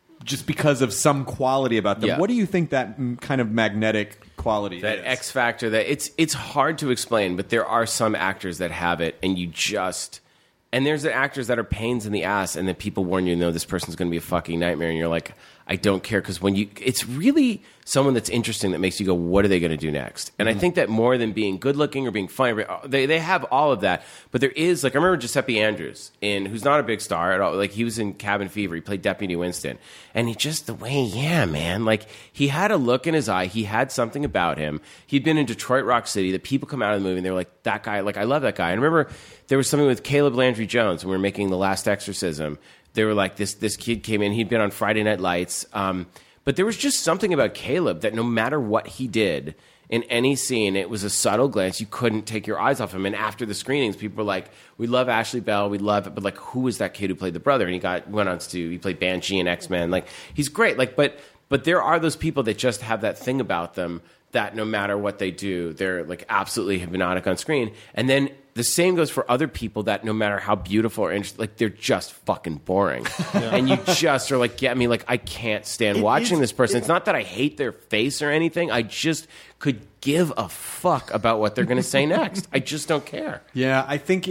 some quality about them. Yeah. What do you think that kind of magnetic quality that is? X factor that it's hard to explain, but there are some actors that have it, and and there's the actors that are pains in the ass, and then people warn you, no, this person's going to be a fucking nightmare, and you're like, I don't care, because it's really someone that's interesting that makes you go, what are they going to do next? And I think that more than being good looking or being funny, they have all of that, but there is, like, I remember Giuseppe Andrews, who's not a big star at all, like, he was in Cabin Fever, he played Deputy Winston, and he just, the way, man, like, he had a look in his eye, he had something about him, he'd been in Detroit Rock City, the people come out of the movie, and they're like, that guy, like, I love that guy, and I remember there was something with Caleb Landry Jones when we were making The Last Exorcism. They were like, this kid came in, he'd been on Friday Night Lights. But there was just something about Caleb that no matter what he did in any scene, it was a subtle glance. You couldn't take your eyes off him. And after the screenings, people were like, we love Ashley Bell, we love it. But like, who was that kid who played the brother? And he played Banshee in X-Men. Like, he's great. Like, but there are those people that just have that thing about them that no matter what they do, they're like absolutely hypnotic on screen. And then the same goes for other people that no matter how beautiful or interesting, like they're just fucking boring. And you just are like, get me, like I can't stand watching this person. It's not that I hate their face or anything. I just could give a fuck about what they're going to say next. I just don't care. Yeah, I think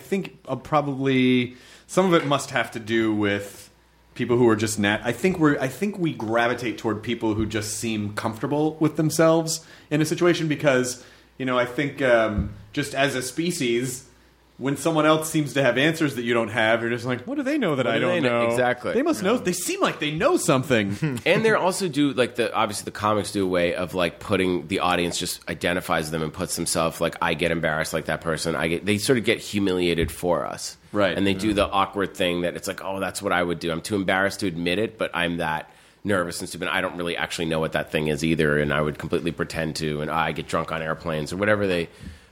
probably some of it must have to do with people who are just I think we gravitate toward people who just seem comfortable with themselves in a situation because, I think just as a species, when someone else seems to have answers that you don't have, you're just like, what do they know that I don't know? Exactly. They must know. They seem like they know something. And they also do like obviously the comics do a way of like putting the audience just identifies them and puts themselves like, I get embarrassed like that person. They sort of get humiliated for us. Right. And they do the awkward thing that it's like, oh, that's what I would do. I'm too embarrassed to admit it, but I'm that nervous and stupid. I don't really actually know what that thing is either, and I would completely pretend to, and I get drunk on airplanes or whatever they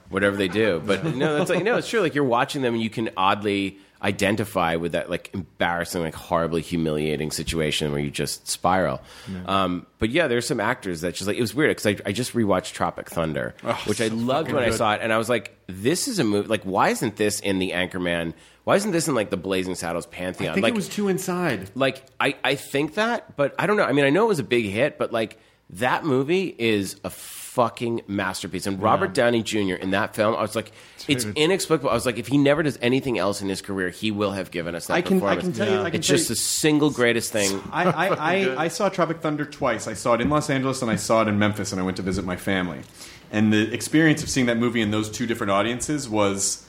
do. But that's like, it's true. Like you're watching them and you can oddly identify with that like embarrassing, like horribly humiliating situation where you just spiral. Yeah. But yeah, there's some actors that just like, it was weird because I just rewatched Tropic Thunder, which I loved when I saw it, and I was like, this is a movie, like why isn't this in the Anchorman? Why isn't this in like the Blazing Saddles pantheon? I think like, it was too inside. Like I think that, but I don't know. I mean, I know it was a big hit, but like that movie is a fucking masterpiece. And Robert Downey Jr. in that film, I was like, it's inexplicable. I was like, if he never does anything else in his career, he will have given us that performance. I can tell you, it's just the single greatest thing. I saw Tropic Thunder twice. I saw it in Los Angeles and I saw it in Memphis, and I went to visit my family. And the experience of seeing that movie in those two different audiences was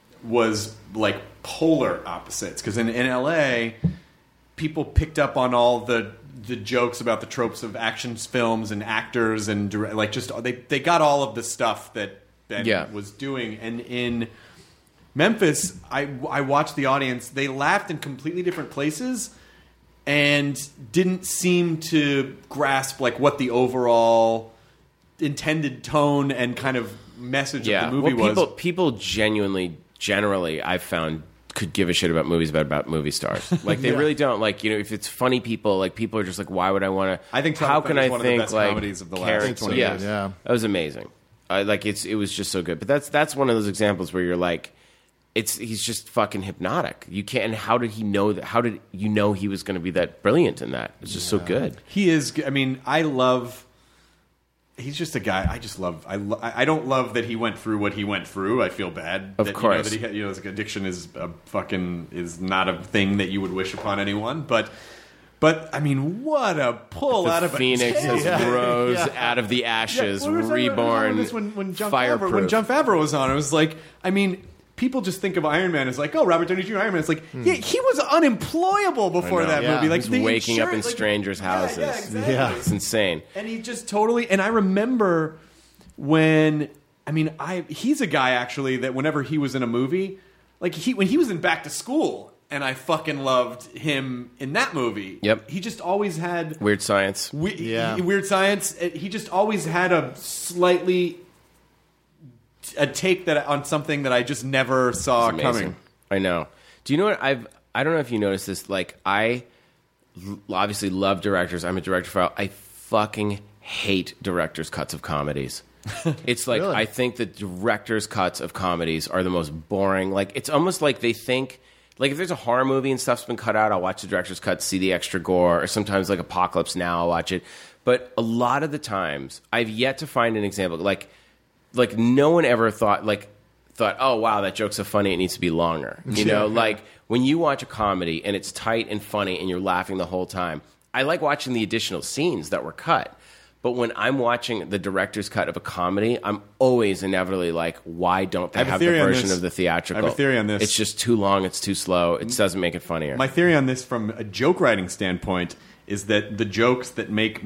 like polar opposites. Because in LA, people picked up on all the jokes about the tropes of action films and actors and like just they got all of the stuff that Ben was doing. And in Memphis, I watched the audience. They laughed in completely different places and didn't seem to grasp like what the overall intended tone and kind of message of the movie was. People generally, I've found, could give a shit about movies about movie stars. Like they really don't. Like if it's funny people, like people are just like, why would I want to? I think how can I one think of the best like comedies of the last 20 years? Yeah, that was amazing. It was just so good. But that's one of those examples where you're like, he's just fucking hypnotic. You can't. And how did he know that? How did you know he was going to be that brilliant in that? It's just so good. He is. I mean, I love. He's just a guy. I just love. I don't love that he went through what he went through. I feel bad. Of course, that he had, like addiction is not a thing that you would wish upon anyone. But I mean, what a pull out of Phoenix has rose out of the ashes, reborn. When Jon fireproof. Favreau was on, it was like, I mean. People just think of Iron Man as like, oh, Robert Downey Jr. Iron Man. It's like, yeah, he was unemployable before that movie. Like he's waking up in strangers' houses. Yeah, exactly. Yeah. It's insane. And he just totally. And I remember when. I mean, he's a guy actually that whenever he was in a movie, like when he was in Back to School, and I fucking loved him in that movie. Yep. He just always had Weird Science. Weird Science. He just always had a take that on something that I just never saw coming. I know. Do you know what I don't know if you noticed this. Like, I obviously love directors. I'm a director for. I fucking hate directors' cuts of comedies. It's like Really? I think the directors' cuts of comedies are the most boring. Like, it's almost like they think. Like, if there's a horror movie and stuff's been cut out, I'll watch the director's cut, see the extra gore, or sometimes like Apocalypse Now, I'll watch it. But a lot of the times, I've yet to find an example. Like no one ever thought, oh, wow, that joke's so funny, it needs to be longer. You know, like when you watch a comedy and it's tight and funny and you're laughing the whole time, I like watching the additional scenes that were cut. But when I'm watching the director's cut of a comedy, I'm always inevitably like, why don't they have the version of the theatrical? I have a theory on this. It's just too long, it's too slow, it doesn't make it funnier. My theory on this from a joke writing standpoint is that the jokes that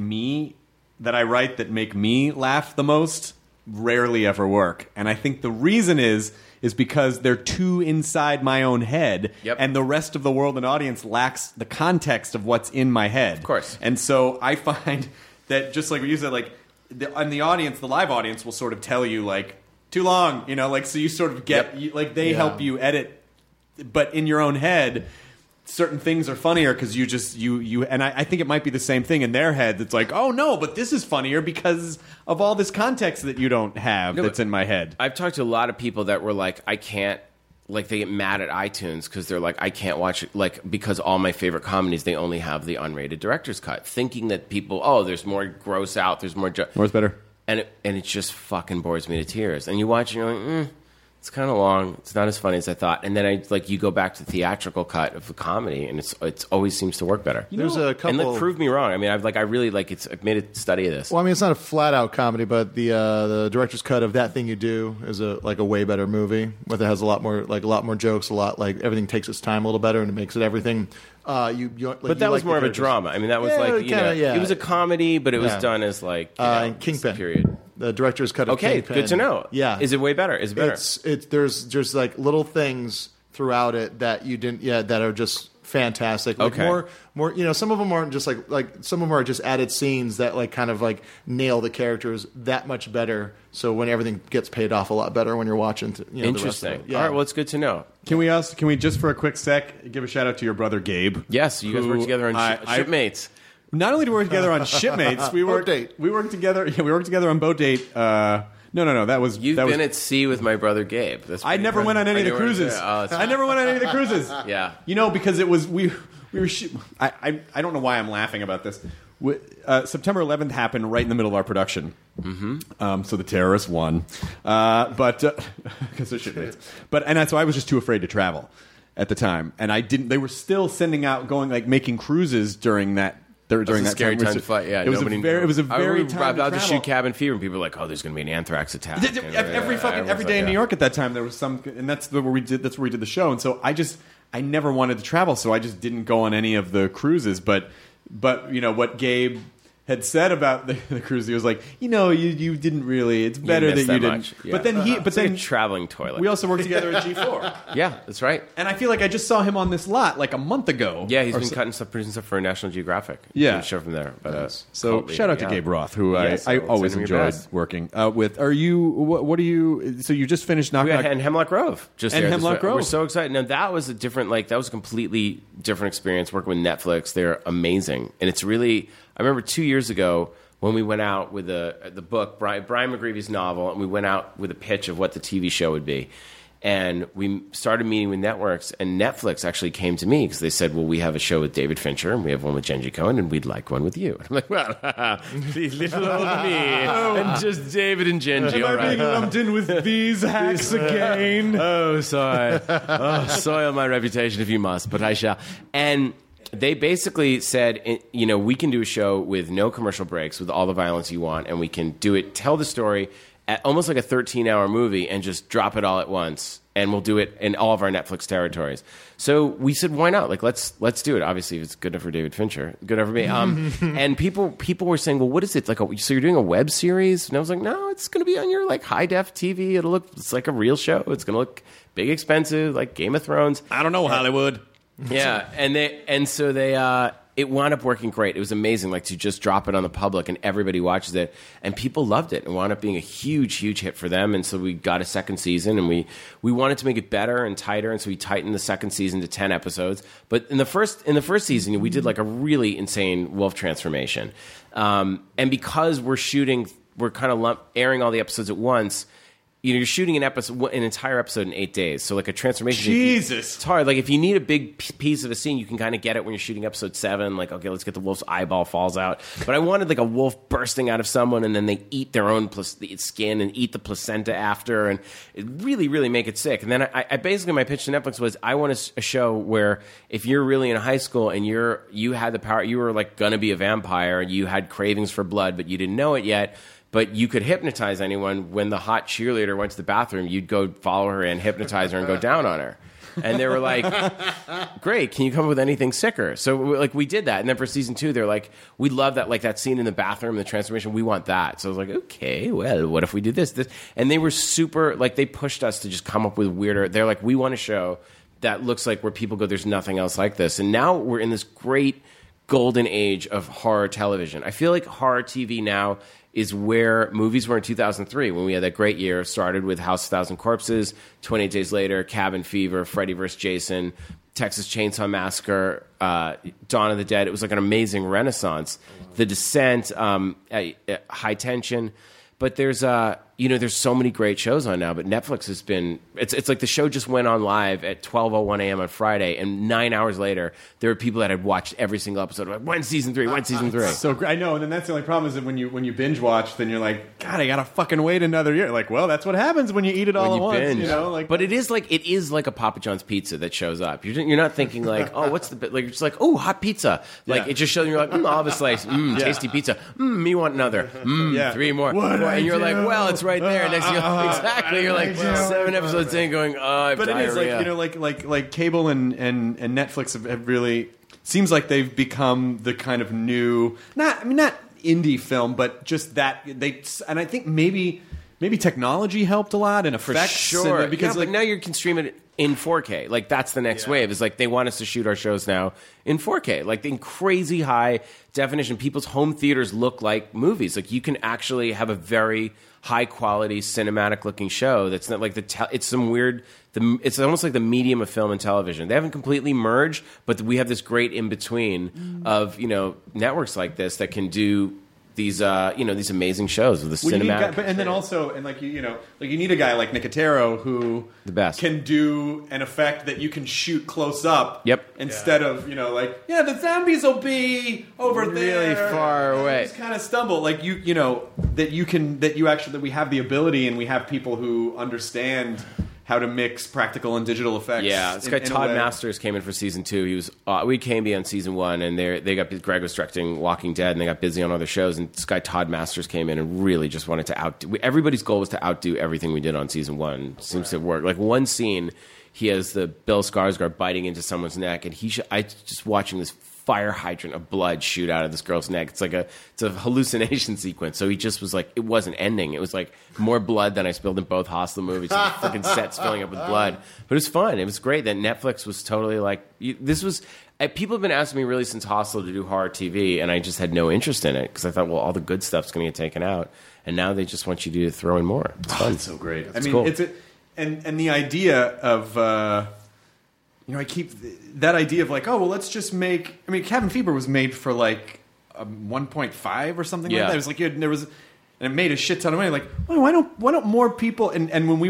I write that make me laugh the most rarely ever work. And I think the reason is because they're too inside my own head, and the rest of the world and audience lacks the context of what's in my head. Of course. And so I find that, just like what you said, like the audience, the live audience will sort of tell you like too long, you know, like so you sort of get they help you edit, but in your own head certain things are funnier because you and I think it might be the same thing in their head. It's like, oh no, but this is funnier because of all this context that you don't have that's in my head. I've talked to a lot of people that were like, I can't, like they get mad at iTunes because they're like, I can't watch it, like because all my favorite comedies, they only have the unrated director's cut, thinking that people, oh, there's more gross out, there's more. More's better. And it just fucking bores me to tears. And you watch and you're like, it's kind of long. It's not as funny as I thought. And then you go back to the theatrical cut of the comedy, and it's always seems to work better. There's a couple. And prove me wrong. I mean, I've made a study of this. Well, I mean, it's not a flat out comedy, but the director's cut of That Thing You Do is a way better movie. But it has a lot more jokes, like everything takes its time a little better, and it makes it everything. But that was more of a drama. I mean, that was it was a comedy, but it was done as like Kingpin. Period. The director's cut of Kingpin. Okay, good to know. Yeah, is it way better? Is it better? There's like little things throughout it that you didn't that are just fantastic. Like more some of them aren't just like some of them are just added scenes that like kind of like nail the characters that much better. So when everything gets paid off a lot better when you're watching. Interesting. The rest of it. Yeah. All right. Well, it's good to know. Can we just for a quick sec give a shout out to your brother Gabe? Yes, you guys work together on Shipmates. Not only do we work together on Shipmates, we work together. Yeah, we worked together on Boat Date. No. That was you've been at sea with my brother Gabe. I never went on any of the cruises. I never went on any of the cruises. Yeah, because it was we were. I don't know why I'm laughing about this. September 11th happened right in the middle of our production. Mm-hmm. So the terrorists won, but because of Shipmates. And so I was just too afraid to travel at the time, and I didn't. They were still sending out, making cruises during that. During that scary time to fight, yeah. It was a very time about to shoot Cabin Fever, and people were like, "Oh, there's going to be an anthrax attack." Every day in New York at that time, there was some, and that's where we did the show. And so I never wanted to travel, so I just didn't go on any of the cruises. But what Gabe had said about the cruise, he was like, you didn't really. It's better that you didn't. Much. Yeah. But then a traveling toilet. We also worked together at G4. Yeah, that's right. And I feel like I just saw him on this lot like a month ago. Yeah, he's been producing stuff for National Geographic. Yeah, show from there. But so shout out to Gabe Roth, who I always enjoyed working with. Are you? What are you? So you just finished Knock Knock and Hemlock Grove. Hemlock Grove. We're so excited. Now that was a completely different experience working with Netflix. They're amazing, and it's really. I remember 2 years ago when we went out with the book, Brian McGreevy's novel, and we went out with a pitch of what the TV show would be. And we started meeting with networks, and Netflix actually came to me because they said, well, we have a show with David Fincher, and we have one with Genji Cohen, and we'd like one with you. And I'm like, well, the little old me, and just David and Genji. Am I being lumped in with these hacks again? Oh, sorry. Soil my reputation if you must, but I shall. And they basically said, we can do a show with no commercial breaks, with all the violence you want, and we can do it, tell the story at almost like a 13-hour movie and just drop it all at once, and we'll do it in all of our Netflix territories. So we said, why not? Like, let's do it. Obviously, if it's good enough for David Fincher, good enough for me. And people were saying, well, what is it? So you're doing a web series? And I was like, no, it's going to be on your like high-def TV. It's like a real show. It's going to look big, expensive, like Game of Thrones. I don't know, Hollywood. Yeah, so it wound up working great. It was amazing, like to just drop it on the public and everybody watches it, and people loved it. It wound up being a huge, huge hit for them. And so we got a second season, and we wanted to make it better and tighter, and so we tightened the second season to 10 episodes. But in the first season, we did like a really insane wolf transformation, and because we're kind of airing all the episodes at once. You're shooting an entire episode in 8 days. So like a transformation. Jesus. It's hard. Like if you need a big piece of a scene, you can kind of get it when you're shooting episode 7. Like, okay, let's get the wolf's eyeball falls out. But I wanted like a wolf bursting out of someone, and then they eat their own skin and eat the placenta after, and it really, really make it sick. And then I basically, my pitch to Netflix was, I want a show where if you're really in high school and you had the power, you were like going to be a vampire, and you had cravings for blood, but you didn't know it yet. But you could hypnotize anyone. When the hot cheerleader went to the bathroom, you'd go follow her and hypnotize her and go down on her. And they were like, great, can you come up with anything sicker? So like we did that. And then for season 2, they're like, we love that, like that scene in the bathroom, the transformation, we want that. So I was like, okay, well, what if we did this? And they were super, like they pushed us to just come up with weirder. They're like, we want a show that looks like where people go, there's nothing else like this. And now we're in this great golden age of horror television. I feel like horror TV now is where movies were in 2003 when we had that great year. Started with House of 1,000 Corpses, 28 Days Later, Cabin Fever, Freddy vs. Jason, Texas Chainsaw Massacre, Dawn of the Dead. It was like an amazing renaissance. The Descent, High Tension. But there's so many great shows on now, but Netflix has been, it's like the show just went on live at 12:01 a.m. on Friday, and 9 hours later, there were people that had watched every single episode. Like, when's season 3? When's season 3? So great. I know, and then that's the only problem is that when you binge watch, then you're like, God, I gotta fucking wait another year. Like, well, that's what happens when you eat it all at once. Binge. You know, like, but it is like a Papa John's pizza that shows up. You're not thinking like, oh, what's the bit? Like, you're just like, oh, hot pizza. Like, it just shows you, you're like, I'll have a slice. Tasty pizza. Me want another. 3 more. And you're like, well, it's right there. Next, exactly. You're like 7 episodes in, going, oh, I have but diarrhea. It is like cable and Netflix have really seems like they've become the kind of new not indie film, but just that and I think maybe technology helped a lot and effects. For sure. Because but now you can stream it in 4K. Like that's the next wave. Is like they want us to shoot our shows now in 4K, like in crazy high definition. People's home theaters look like movies. Like you can actually have a very high quality cinematic looking show that's not like it's some weird. It's almost like the medium of film and television. They haven't completely merged, but we have this great in between of networks like this that can do these these amazing shows with the cinematic. And then also, and you need a guy like Nicotero who the best can do an effect that you can shoot close up. Yep. Instead of the zombies will be over really there, far away. Just kind of stumble that we have the ability, and we have people who understand how to mix practical and digital effects. Yeah, this guy Todd Masters came in for season 2. He was we came in on season 1, and Greg was directing Walking Dead, and they got busy on other shows. And this guy Todd Masters came in and really just wanted to outdo. Everybody's goal was to outdo everything we did on season 1. Seems to work. Like one scene, he has the Bill Skarsgård biting into someone's neck, and I just watching this fire hydrant of blood shoot out of this girl's neck. It's a hallucination sequence. So he just was like, it wasn't ending. It was like more blood than I spilled in both Hostel movies. The freaking sets filling up with blood. But it was fun. It was great that Netflix was totally like, this was, people have been asking me really since Hostel to do horror TV, and I just had no interest in it because I thought, well, all the good stuff's going to get taken out. And now they just want you to throw in more. It's fun. It's so great. It's cool. And the idea of, I keep that idea of like, oh, well, let's just make. I mean, Cabin Fever was made for like 1.5 or something like that. It was like and it made a shit ton of money. Like, well, why don't more people? And when we were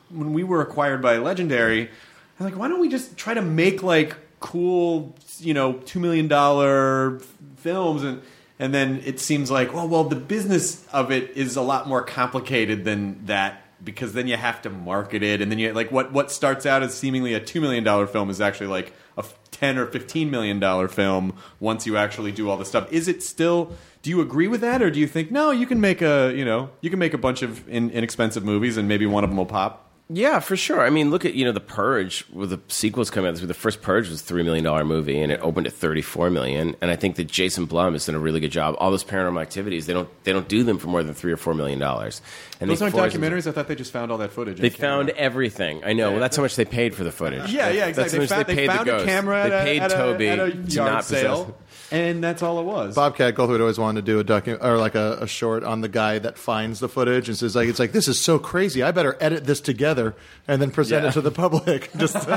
when we were acquired by Legendary, I'm like, why don't we just try to make like cool, $2 million films? And then it seems like, well, the business of it is a lot more complicated than that, because then you have to market it, and then you like what starts out as seemingly a $2 million film is actually like a $10 or $15 million film once you actually do all the stuff. Is it still? Do you agree with that, or do you think no? You can make a bunch of inexpensive movies, and maybe one of them will pop. Yeah, for sure. I mean, look at, The Purge, with the sequels coming out. The first Purge was a $3 million movie, and it opened at $34 million. And I think that Jason Blum has done a really good job. All those Paranormal Activities, they don't do them for more than $3 or $4 million. And those aren't documentaries? I thought they just found all that footage. They found everything. I know. Well, that's how much they paid for the footage. Yeah, exactly. They found a camera they paid Toby at a to yard not sale. And that's all it was. Bobcat Goldthwait always wanted to do a short on the guy that finds the footage and says it's like this is so crazy. I better edit this together and then present it to the public.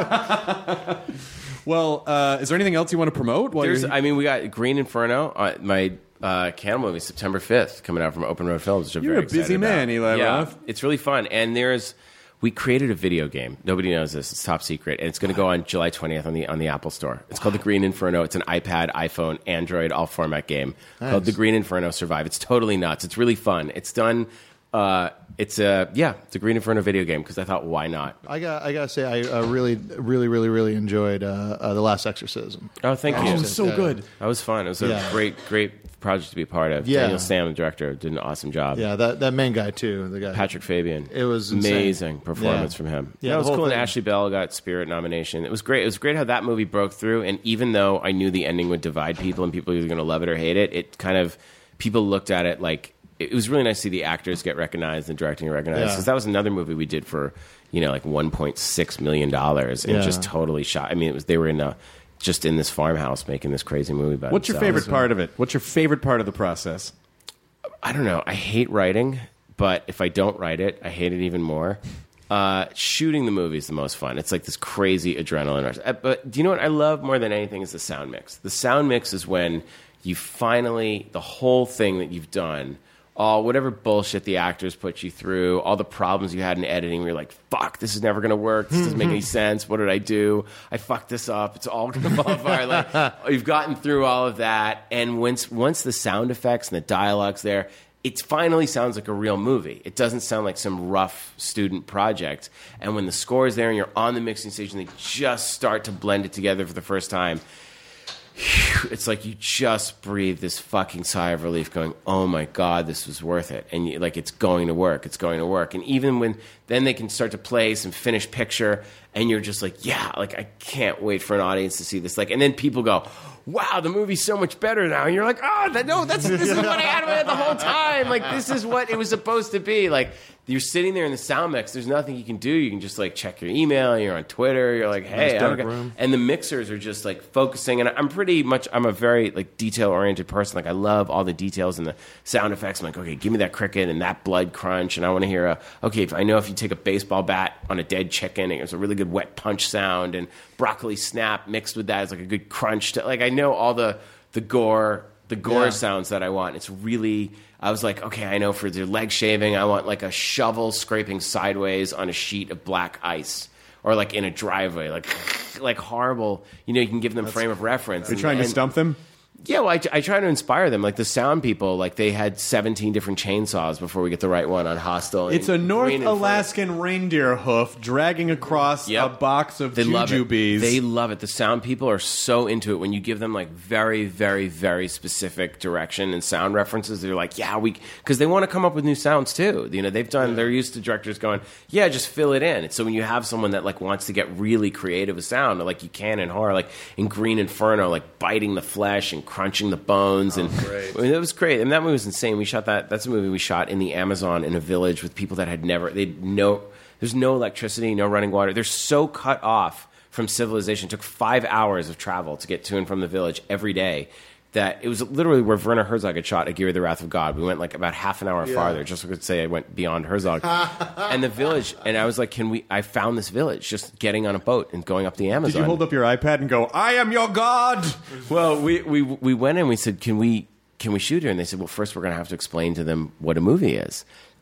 Well, is there anything else you want to promote? We got Green Inferno, my cannibal movie, September 5th, coming out from Open Road Films. Which I'm You're very a busy excited man, about. Eli Roth. It's really fun, and we created a video game. Nobody knows this. It's top secret. And it's going to go on July 20th on the Apple Store. It's called The Green Inferno. It's an iPad, iPhone, Android, all format game called The Green Inferno Survive. It's totally nuts. It's really fun. It's done. It's a Green Inferno video game because I thought, why not? I gotta say, I really, really, really, really enjoyed The Last Exorcism. Oh, thank you. It was so good. That was fun. It was a great project to be a part of. Yeah. Daniel Sam, the director, did an awesome job. Yeah, that main guy too. The guy Patrick Fabian. It was amazing performance from him. Yeah, it was the whole cool. And thing. Ashley Bell got Spirit nomination. It was great. It was great how that movie broke through. And even though I knew the ending would divide people and people were either going to love it or hate it, it kind of people looked at it like it was really nice to see the actors get recognized and directing get recognized because that was another movie we did for like $1.6 million and just totally shot. I mean, they were just in this farmhouse making this crazy movie about What's your favorite part of it? What's your favorite part of the process? I don't know. I hate writing, but if I don't write it, I hate it even more. Shooting the movie is the most fun. It's like this crazy adrenaline rush. But do you know what I love more than anything is the sound mix. The sound mix is when you finally, the whole thing that you've done, whatever bullshit the actors put you through, all the problems you had in editing, where you're like, fuck, this is never going to work. This doesn't make any sense. What did I do? I fucked this up. It's all going to fall apart. Like, you've gotten through all of that. And once the sound effects and the dialogue's there, it finally sounds like a real movie. It doesn't sound like some rough student project. And when the score is there and you're on the mixing stage and they just start to blend it together for the first time, it's like you just breathe this fucking sigh of relief going, oh my God, this was worth it. And it's going to work. It's going to work. And even when then they can start to play some finished picture and you're just like, I can't wait for an audience to see this. And then people go, wow, the movie's so much better now. And you're like, this is what I had with it the whole time. This is what it was supposed to be. You're sitting there in the sound mix. There's nothing you can do. You can just check your email. You're on Twitter. You're like, hey, and the mixers are just focusing. And I'm a very detail oriented person. I love all the details and the sound effects. I'm like, okay, give me that cricket and that blood crunch. And I want to hear I know if you take a baseball bat on a dead chicken, it's a really good wet punch sound, and broccoli snap mixed with that is a good crunch. I know all the gore sounds that I want. It's really. I was like, okay, I know for the leg shaving, I want a shovel scraping sideways on a sheet of black ice, or in a driveway, horrible. You can give them frame of reference. Are you trying to stump them? Yeah, well, I try to inspire them. The sound people, they had 17 different chainsaws before we get the right one on Hostel. It's a North Alaskan reindeer hoof dragging across a box of jujubes. They love it. The sound people are so into it. When you give them very, very, very specific direction and sound references, they're like, because they want to come up with new sounds too. They're used to directors going, just fill it in. So when you have someone that wants to get really creative with sound, like you can in horror, in Green Inferno, biting the flesh and crunching the bones, and it was great. And that movie was insane. We shot that. That's a movie we shot in the Amazon in a village with people that had never. There's no electricity, no running water. They're so cut off from civilization. It took 5 hours of travel to get to and from the village every day. That it was literally where Werner Herzog had shot Aguirre the Wrath of God. We went about half an hour farther, just so I could say I went beyond Herzog. And the village, and I was like, I found this village, just getting on a boat and going up the Amazon. Did you hold up your iPad and go, I am your God? Well, we went and we said, can we shoot here? And they said, well, first we're going to have to explain to them what a movie is.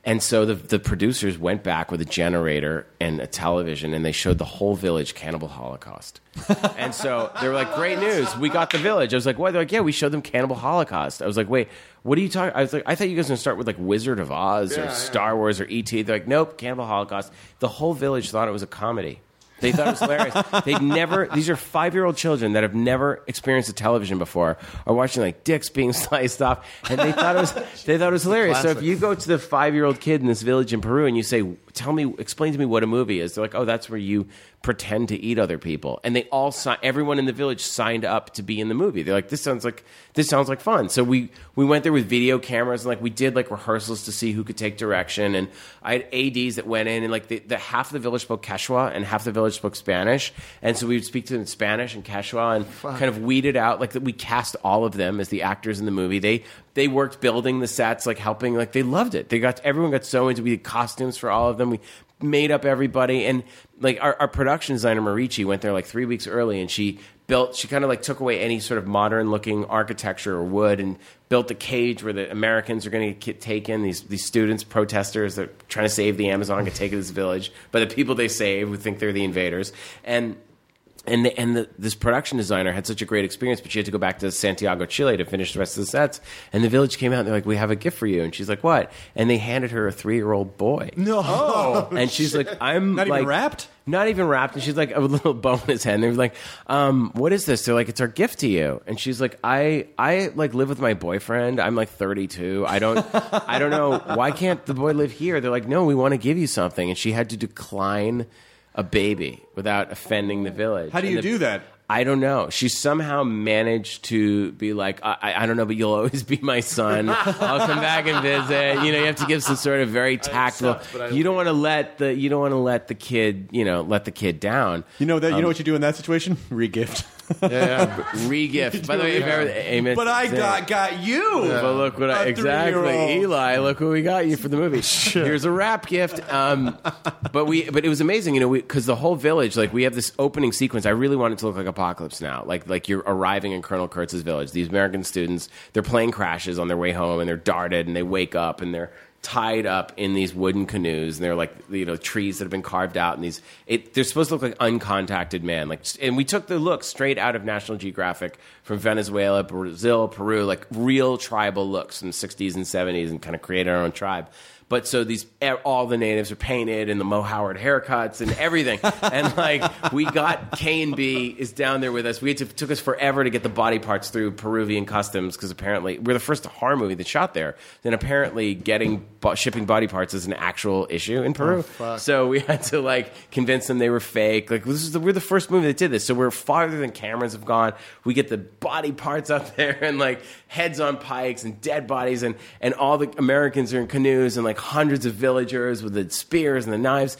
And so the producers went back with a generator and a television, and they showed the whole village Cannibal Holocaust. And so they were like, great news, we got the village. I was like, what? They're like, yeah, we showed them Cannibal Holocaust. I was like, wait, what are you talking? I was like, I thought you guys were going to start with like Wizard of Oz or Star Wars or E.T. They're like, nope, Cannibal Holocaust. The whole village thought it was a comedy. They thought it was hilarious. These are 5-year-old children that have never experienced a television before, are watching like dicks being sliced off, and they thought it was hilarious. Classic. So if you go to the 5-year-old kid in this village in Peru and you say, explain to me what a movie is, they're like, oh, that's where you pretend to eat other people. And they all everyone in the village signed up to be in the movie. They're like, this sounds like fun. So we went there with video cameras, and like we did like rehearsals to see who could take direction. And I had ADs that went in, and like the half of the village spoke Quechua and half the village spoke Spanish. And so we would speak to them in Spanish and Quechua and kind of weeded out, like we cast all of them as the actors in the movie. They worked building the sets, like helping, like they loved it. Everyone got so into, we did costumes for all of them. We made up everybody. And like our production designer, Marici, went there like 3 weeks early, and she kind of like took away any sort of modern looking architecture or wood and built the cage where the Americans are going to get taken. These students, protesters that are trying to save the Amazon, get taken to this village by the people they save who think they're the invaders. This production designer had such a great experience, but she had to go back to Santiago, Chile to finish the rest of the sets. And the village came out, and they're like, we have a gift for you. And she's like, what? And they handed her a 3-year-old boy. No. Oh, and she's like, I'm not like, even wrapped? Not even wrapped. And she's like, a little bow in his head. And they were like, what is this? They're like, it's our gift to you. And she's like, I like live with my boyfriend. I'm like 32. I don't know. Why can't the boy live here? They're like, no, we want to give you something. And she had to decline a baby without offending the village. How do you do that? I don't know. She somehow managed to be like, I don't know, but you'll always be my son. I'll come back and visit. You have to give some sort of very tactful. You don't want to let the kid, let the kid down. You know what you do in that situation? Regift. Regift. By the way, amen. But I got you. Yeah. But look what exactly, Eli. Look what we got you for the movie. Here's a wrap gift. But it was amazing, because the whole village, like we have this opening sequence. I really want it to look like Apocalypse Now, like you're arriving in Colonel Kurtz's village. These American students, their plane crashes on their way home, and they're darted, and they wake up, and they're tied up in these wooden canoes, and they're like trees that have been carved out, and they're supposed to look like uncontacted man, and we took the look straight out of National Geographic from Venezuela, Brazil, Peru, like real tribal looks in the 60s and 70s, and kind of created our own tribe. But so all the natives are painted and the Mo Howard haircuts and everything. And like we got K&B is down there with us. It took us forever to get the body parts through Peruvian customs, because apparently we're the first horror movie that shot there. Then apparently shipping body parts is an actual issue in Peru. So we had to like convince them they were fake. Like we're the first movie that did this. So we're farther than cameras have gone. We get the body parts up there and like heads on pikes and dead bodies, and all the Americans are in canoes, and like hundreds of villagers with the spears and the knives,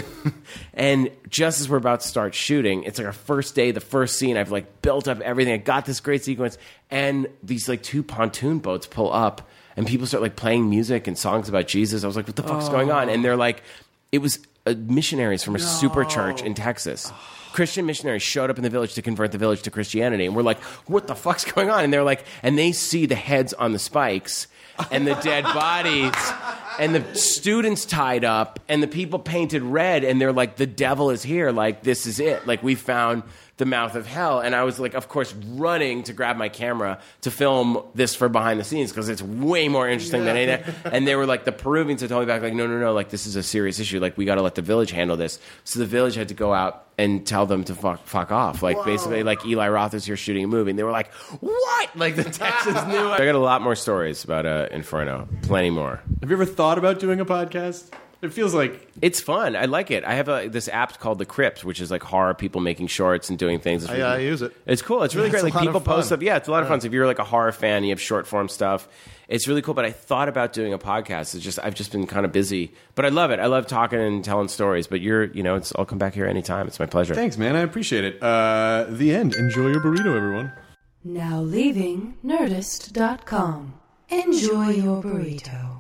and just as we're about to start shooting, it's like our first day, the first scene, I've like built up everything, I got this great sequence, and these like 2 pontoon boats pull up, and people start like playing music and songs about Jesus. I was like, what the fuck's going on? And they're like, it was missionaries from a super church in Texas. Christian missionaries showed up in the village to convert the village to Christianity, and we're like, what the fuck's going on? And they're like, and they see the heads on the spikes and the dead bodies and the students tied up and the people painted red, and they're like, the devil is here, like this is it, like we found the mouth of hell. And I was like, of course, running to grab my camera to film this for behind the scenes, because it's way more interesting than anything. And they were like, the Peruvians had told me back, like, no, like this is a serious issue, like we got to let the village handle this. So the village had to go out and tell them to fuck off, like basically like Eli Roth is here shooting a movie, and they were like, what? Like the Texans knew. I got a lot more stories about Inferno, plenty more. Have you ever thought about doing a podcast? It feels like it's fun. I like it. I have this app called The Crypt, which is like horror people making shorts and doing things. I use it. It's cool. It's really great. Like people post stuff. Yeah, it's a lot of fun. So if you're like a horror fan, you have short form stuff. It's really cool. But I thought about doing a podcast. I've just been kind of busy, but I love it. I love talking and telling stories. But I'll come back here anytime. It's my pleasure. Thanks, man. I appreciate it. The end. Enjoy your burrito, everyone. Now leaving Nerdist.com. Enjoy your burrito.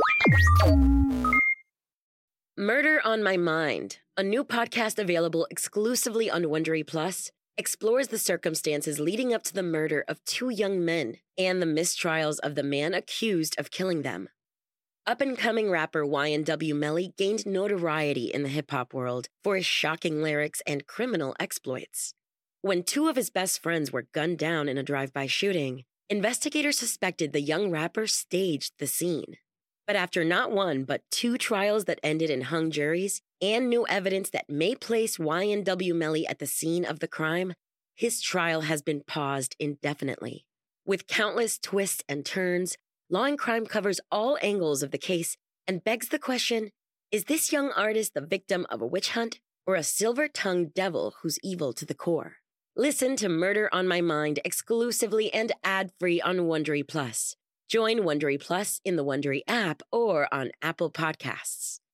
Murder on My Mind, a new podcast available exclusively on Wondery Plus, explores the circumstances leading up to the murder of 2 young men and the mistrials of the man accused of killing them. Up-and-coming rapper YNW Melly gained notoriety in the hip-hop world for his shocking lyrics and criminal exploits. When two of his best friends were gunned down in a drive-by shooting, investigators suspected the young rapper staged the scene. But after not one but two trials that ended in hung juries and new evidence that may place YNW Melly at the scene of the crime, his trial has been paused indefinitely. With countless twists and turns, Law and Crime covers all angles of the case and begs the question, is this young artist the victim of a witch hunt or a silver-tongued devil who's evil to the core? Listen to Murder on My Mind exclusively and ad-free on Wondery Plus. Join Wondery Plus in the Wondery app or on Apple Podcasts.